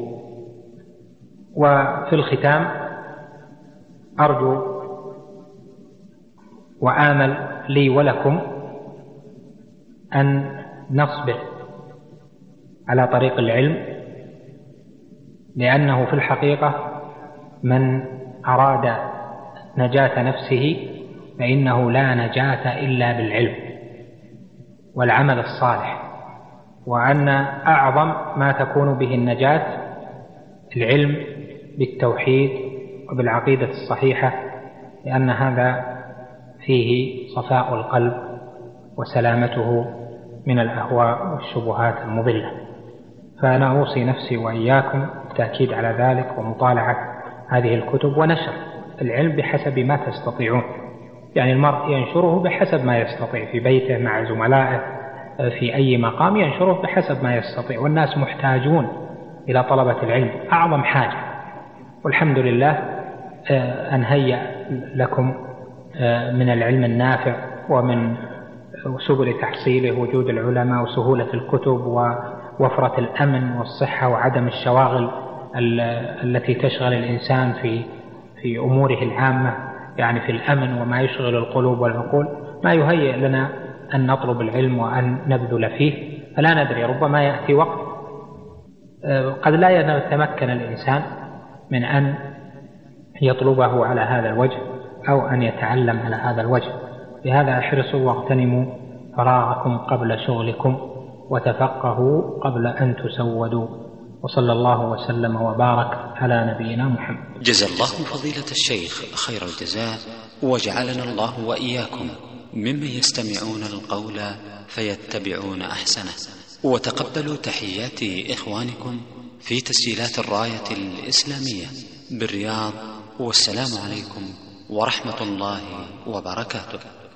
وفي الختام أرجو وآمل لي ولكم أن نصبر على طريق العلم، لأنه في الحقيقة من أراد نجاة نفسه فإنه لا نجاة إلا بالعلم والعمل الصالح، وأن أعظم ما تكون به النجاة العلم بالتوحيد وبالعقيدة الصحيحة، لأن هذا فيه صفاء القلب وسلامته من الأهواء والشبهات المضلة. فأنا أوصي نفسي وإياكم التأكيد على ذلك ومطالعة هذه الكتب ونشر العلم بحسب ما تستطيعون. يعني المرء ينشره بحسب ما يستطيع في بيته مع زملائه في أي مقام ينشره بحسب ما يستطيع، والناس محتاجون إلى طلبة العلم أعظم حاجة. والحمد لله أن هيأ لكم من العلم النافع ومن سبل تحصيله وجود العلماء وسهولة الكتب ووفرة الأمن والصحة وعدم الشواغل التي تشغل الإنسان في في أموره العامة، يعني في الأمن وما يشغل القلوب والعقول، ما يهيئ لنا أن نطلب العلم وأن نبذل فيه. فلا ندري، ربما يأتي وقت قد لا يتمكن الإنسان من أن يطلبه على هذا الوجه أو أن يتعلم على هذا الوجه. لهذا احرصوا واغتنموا فراغكم قبل شغلكم وتفقهوا قبل أن تسودوا. وصلى الله وسلم وبارك على نبينا محمد. جزا الله فضيلة الشيخ خير الجزاء، وجعلنا الله وإياكم ممن يستمعون القول فيتبعون أحسنه. وتقبلوا تحيات إخوانكم في تسجيلات الراية الإسلامية بالرياض، والسلام عليكم ورحمة الله وبركاته.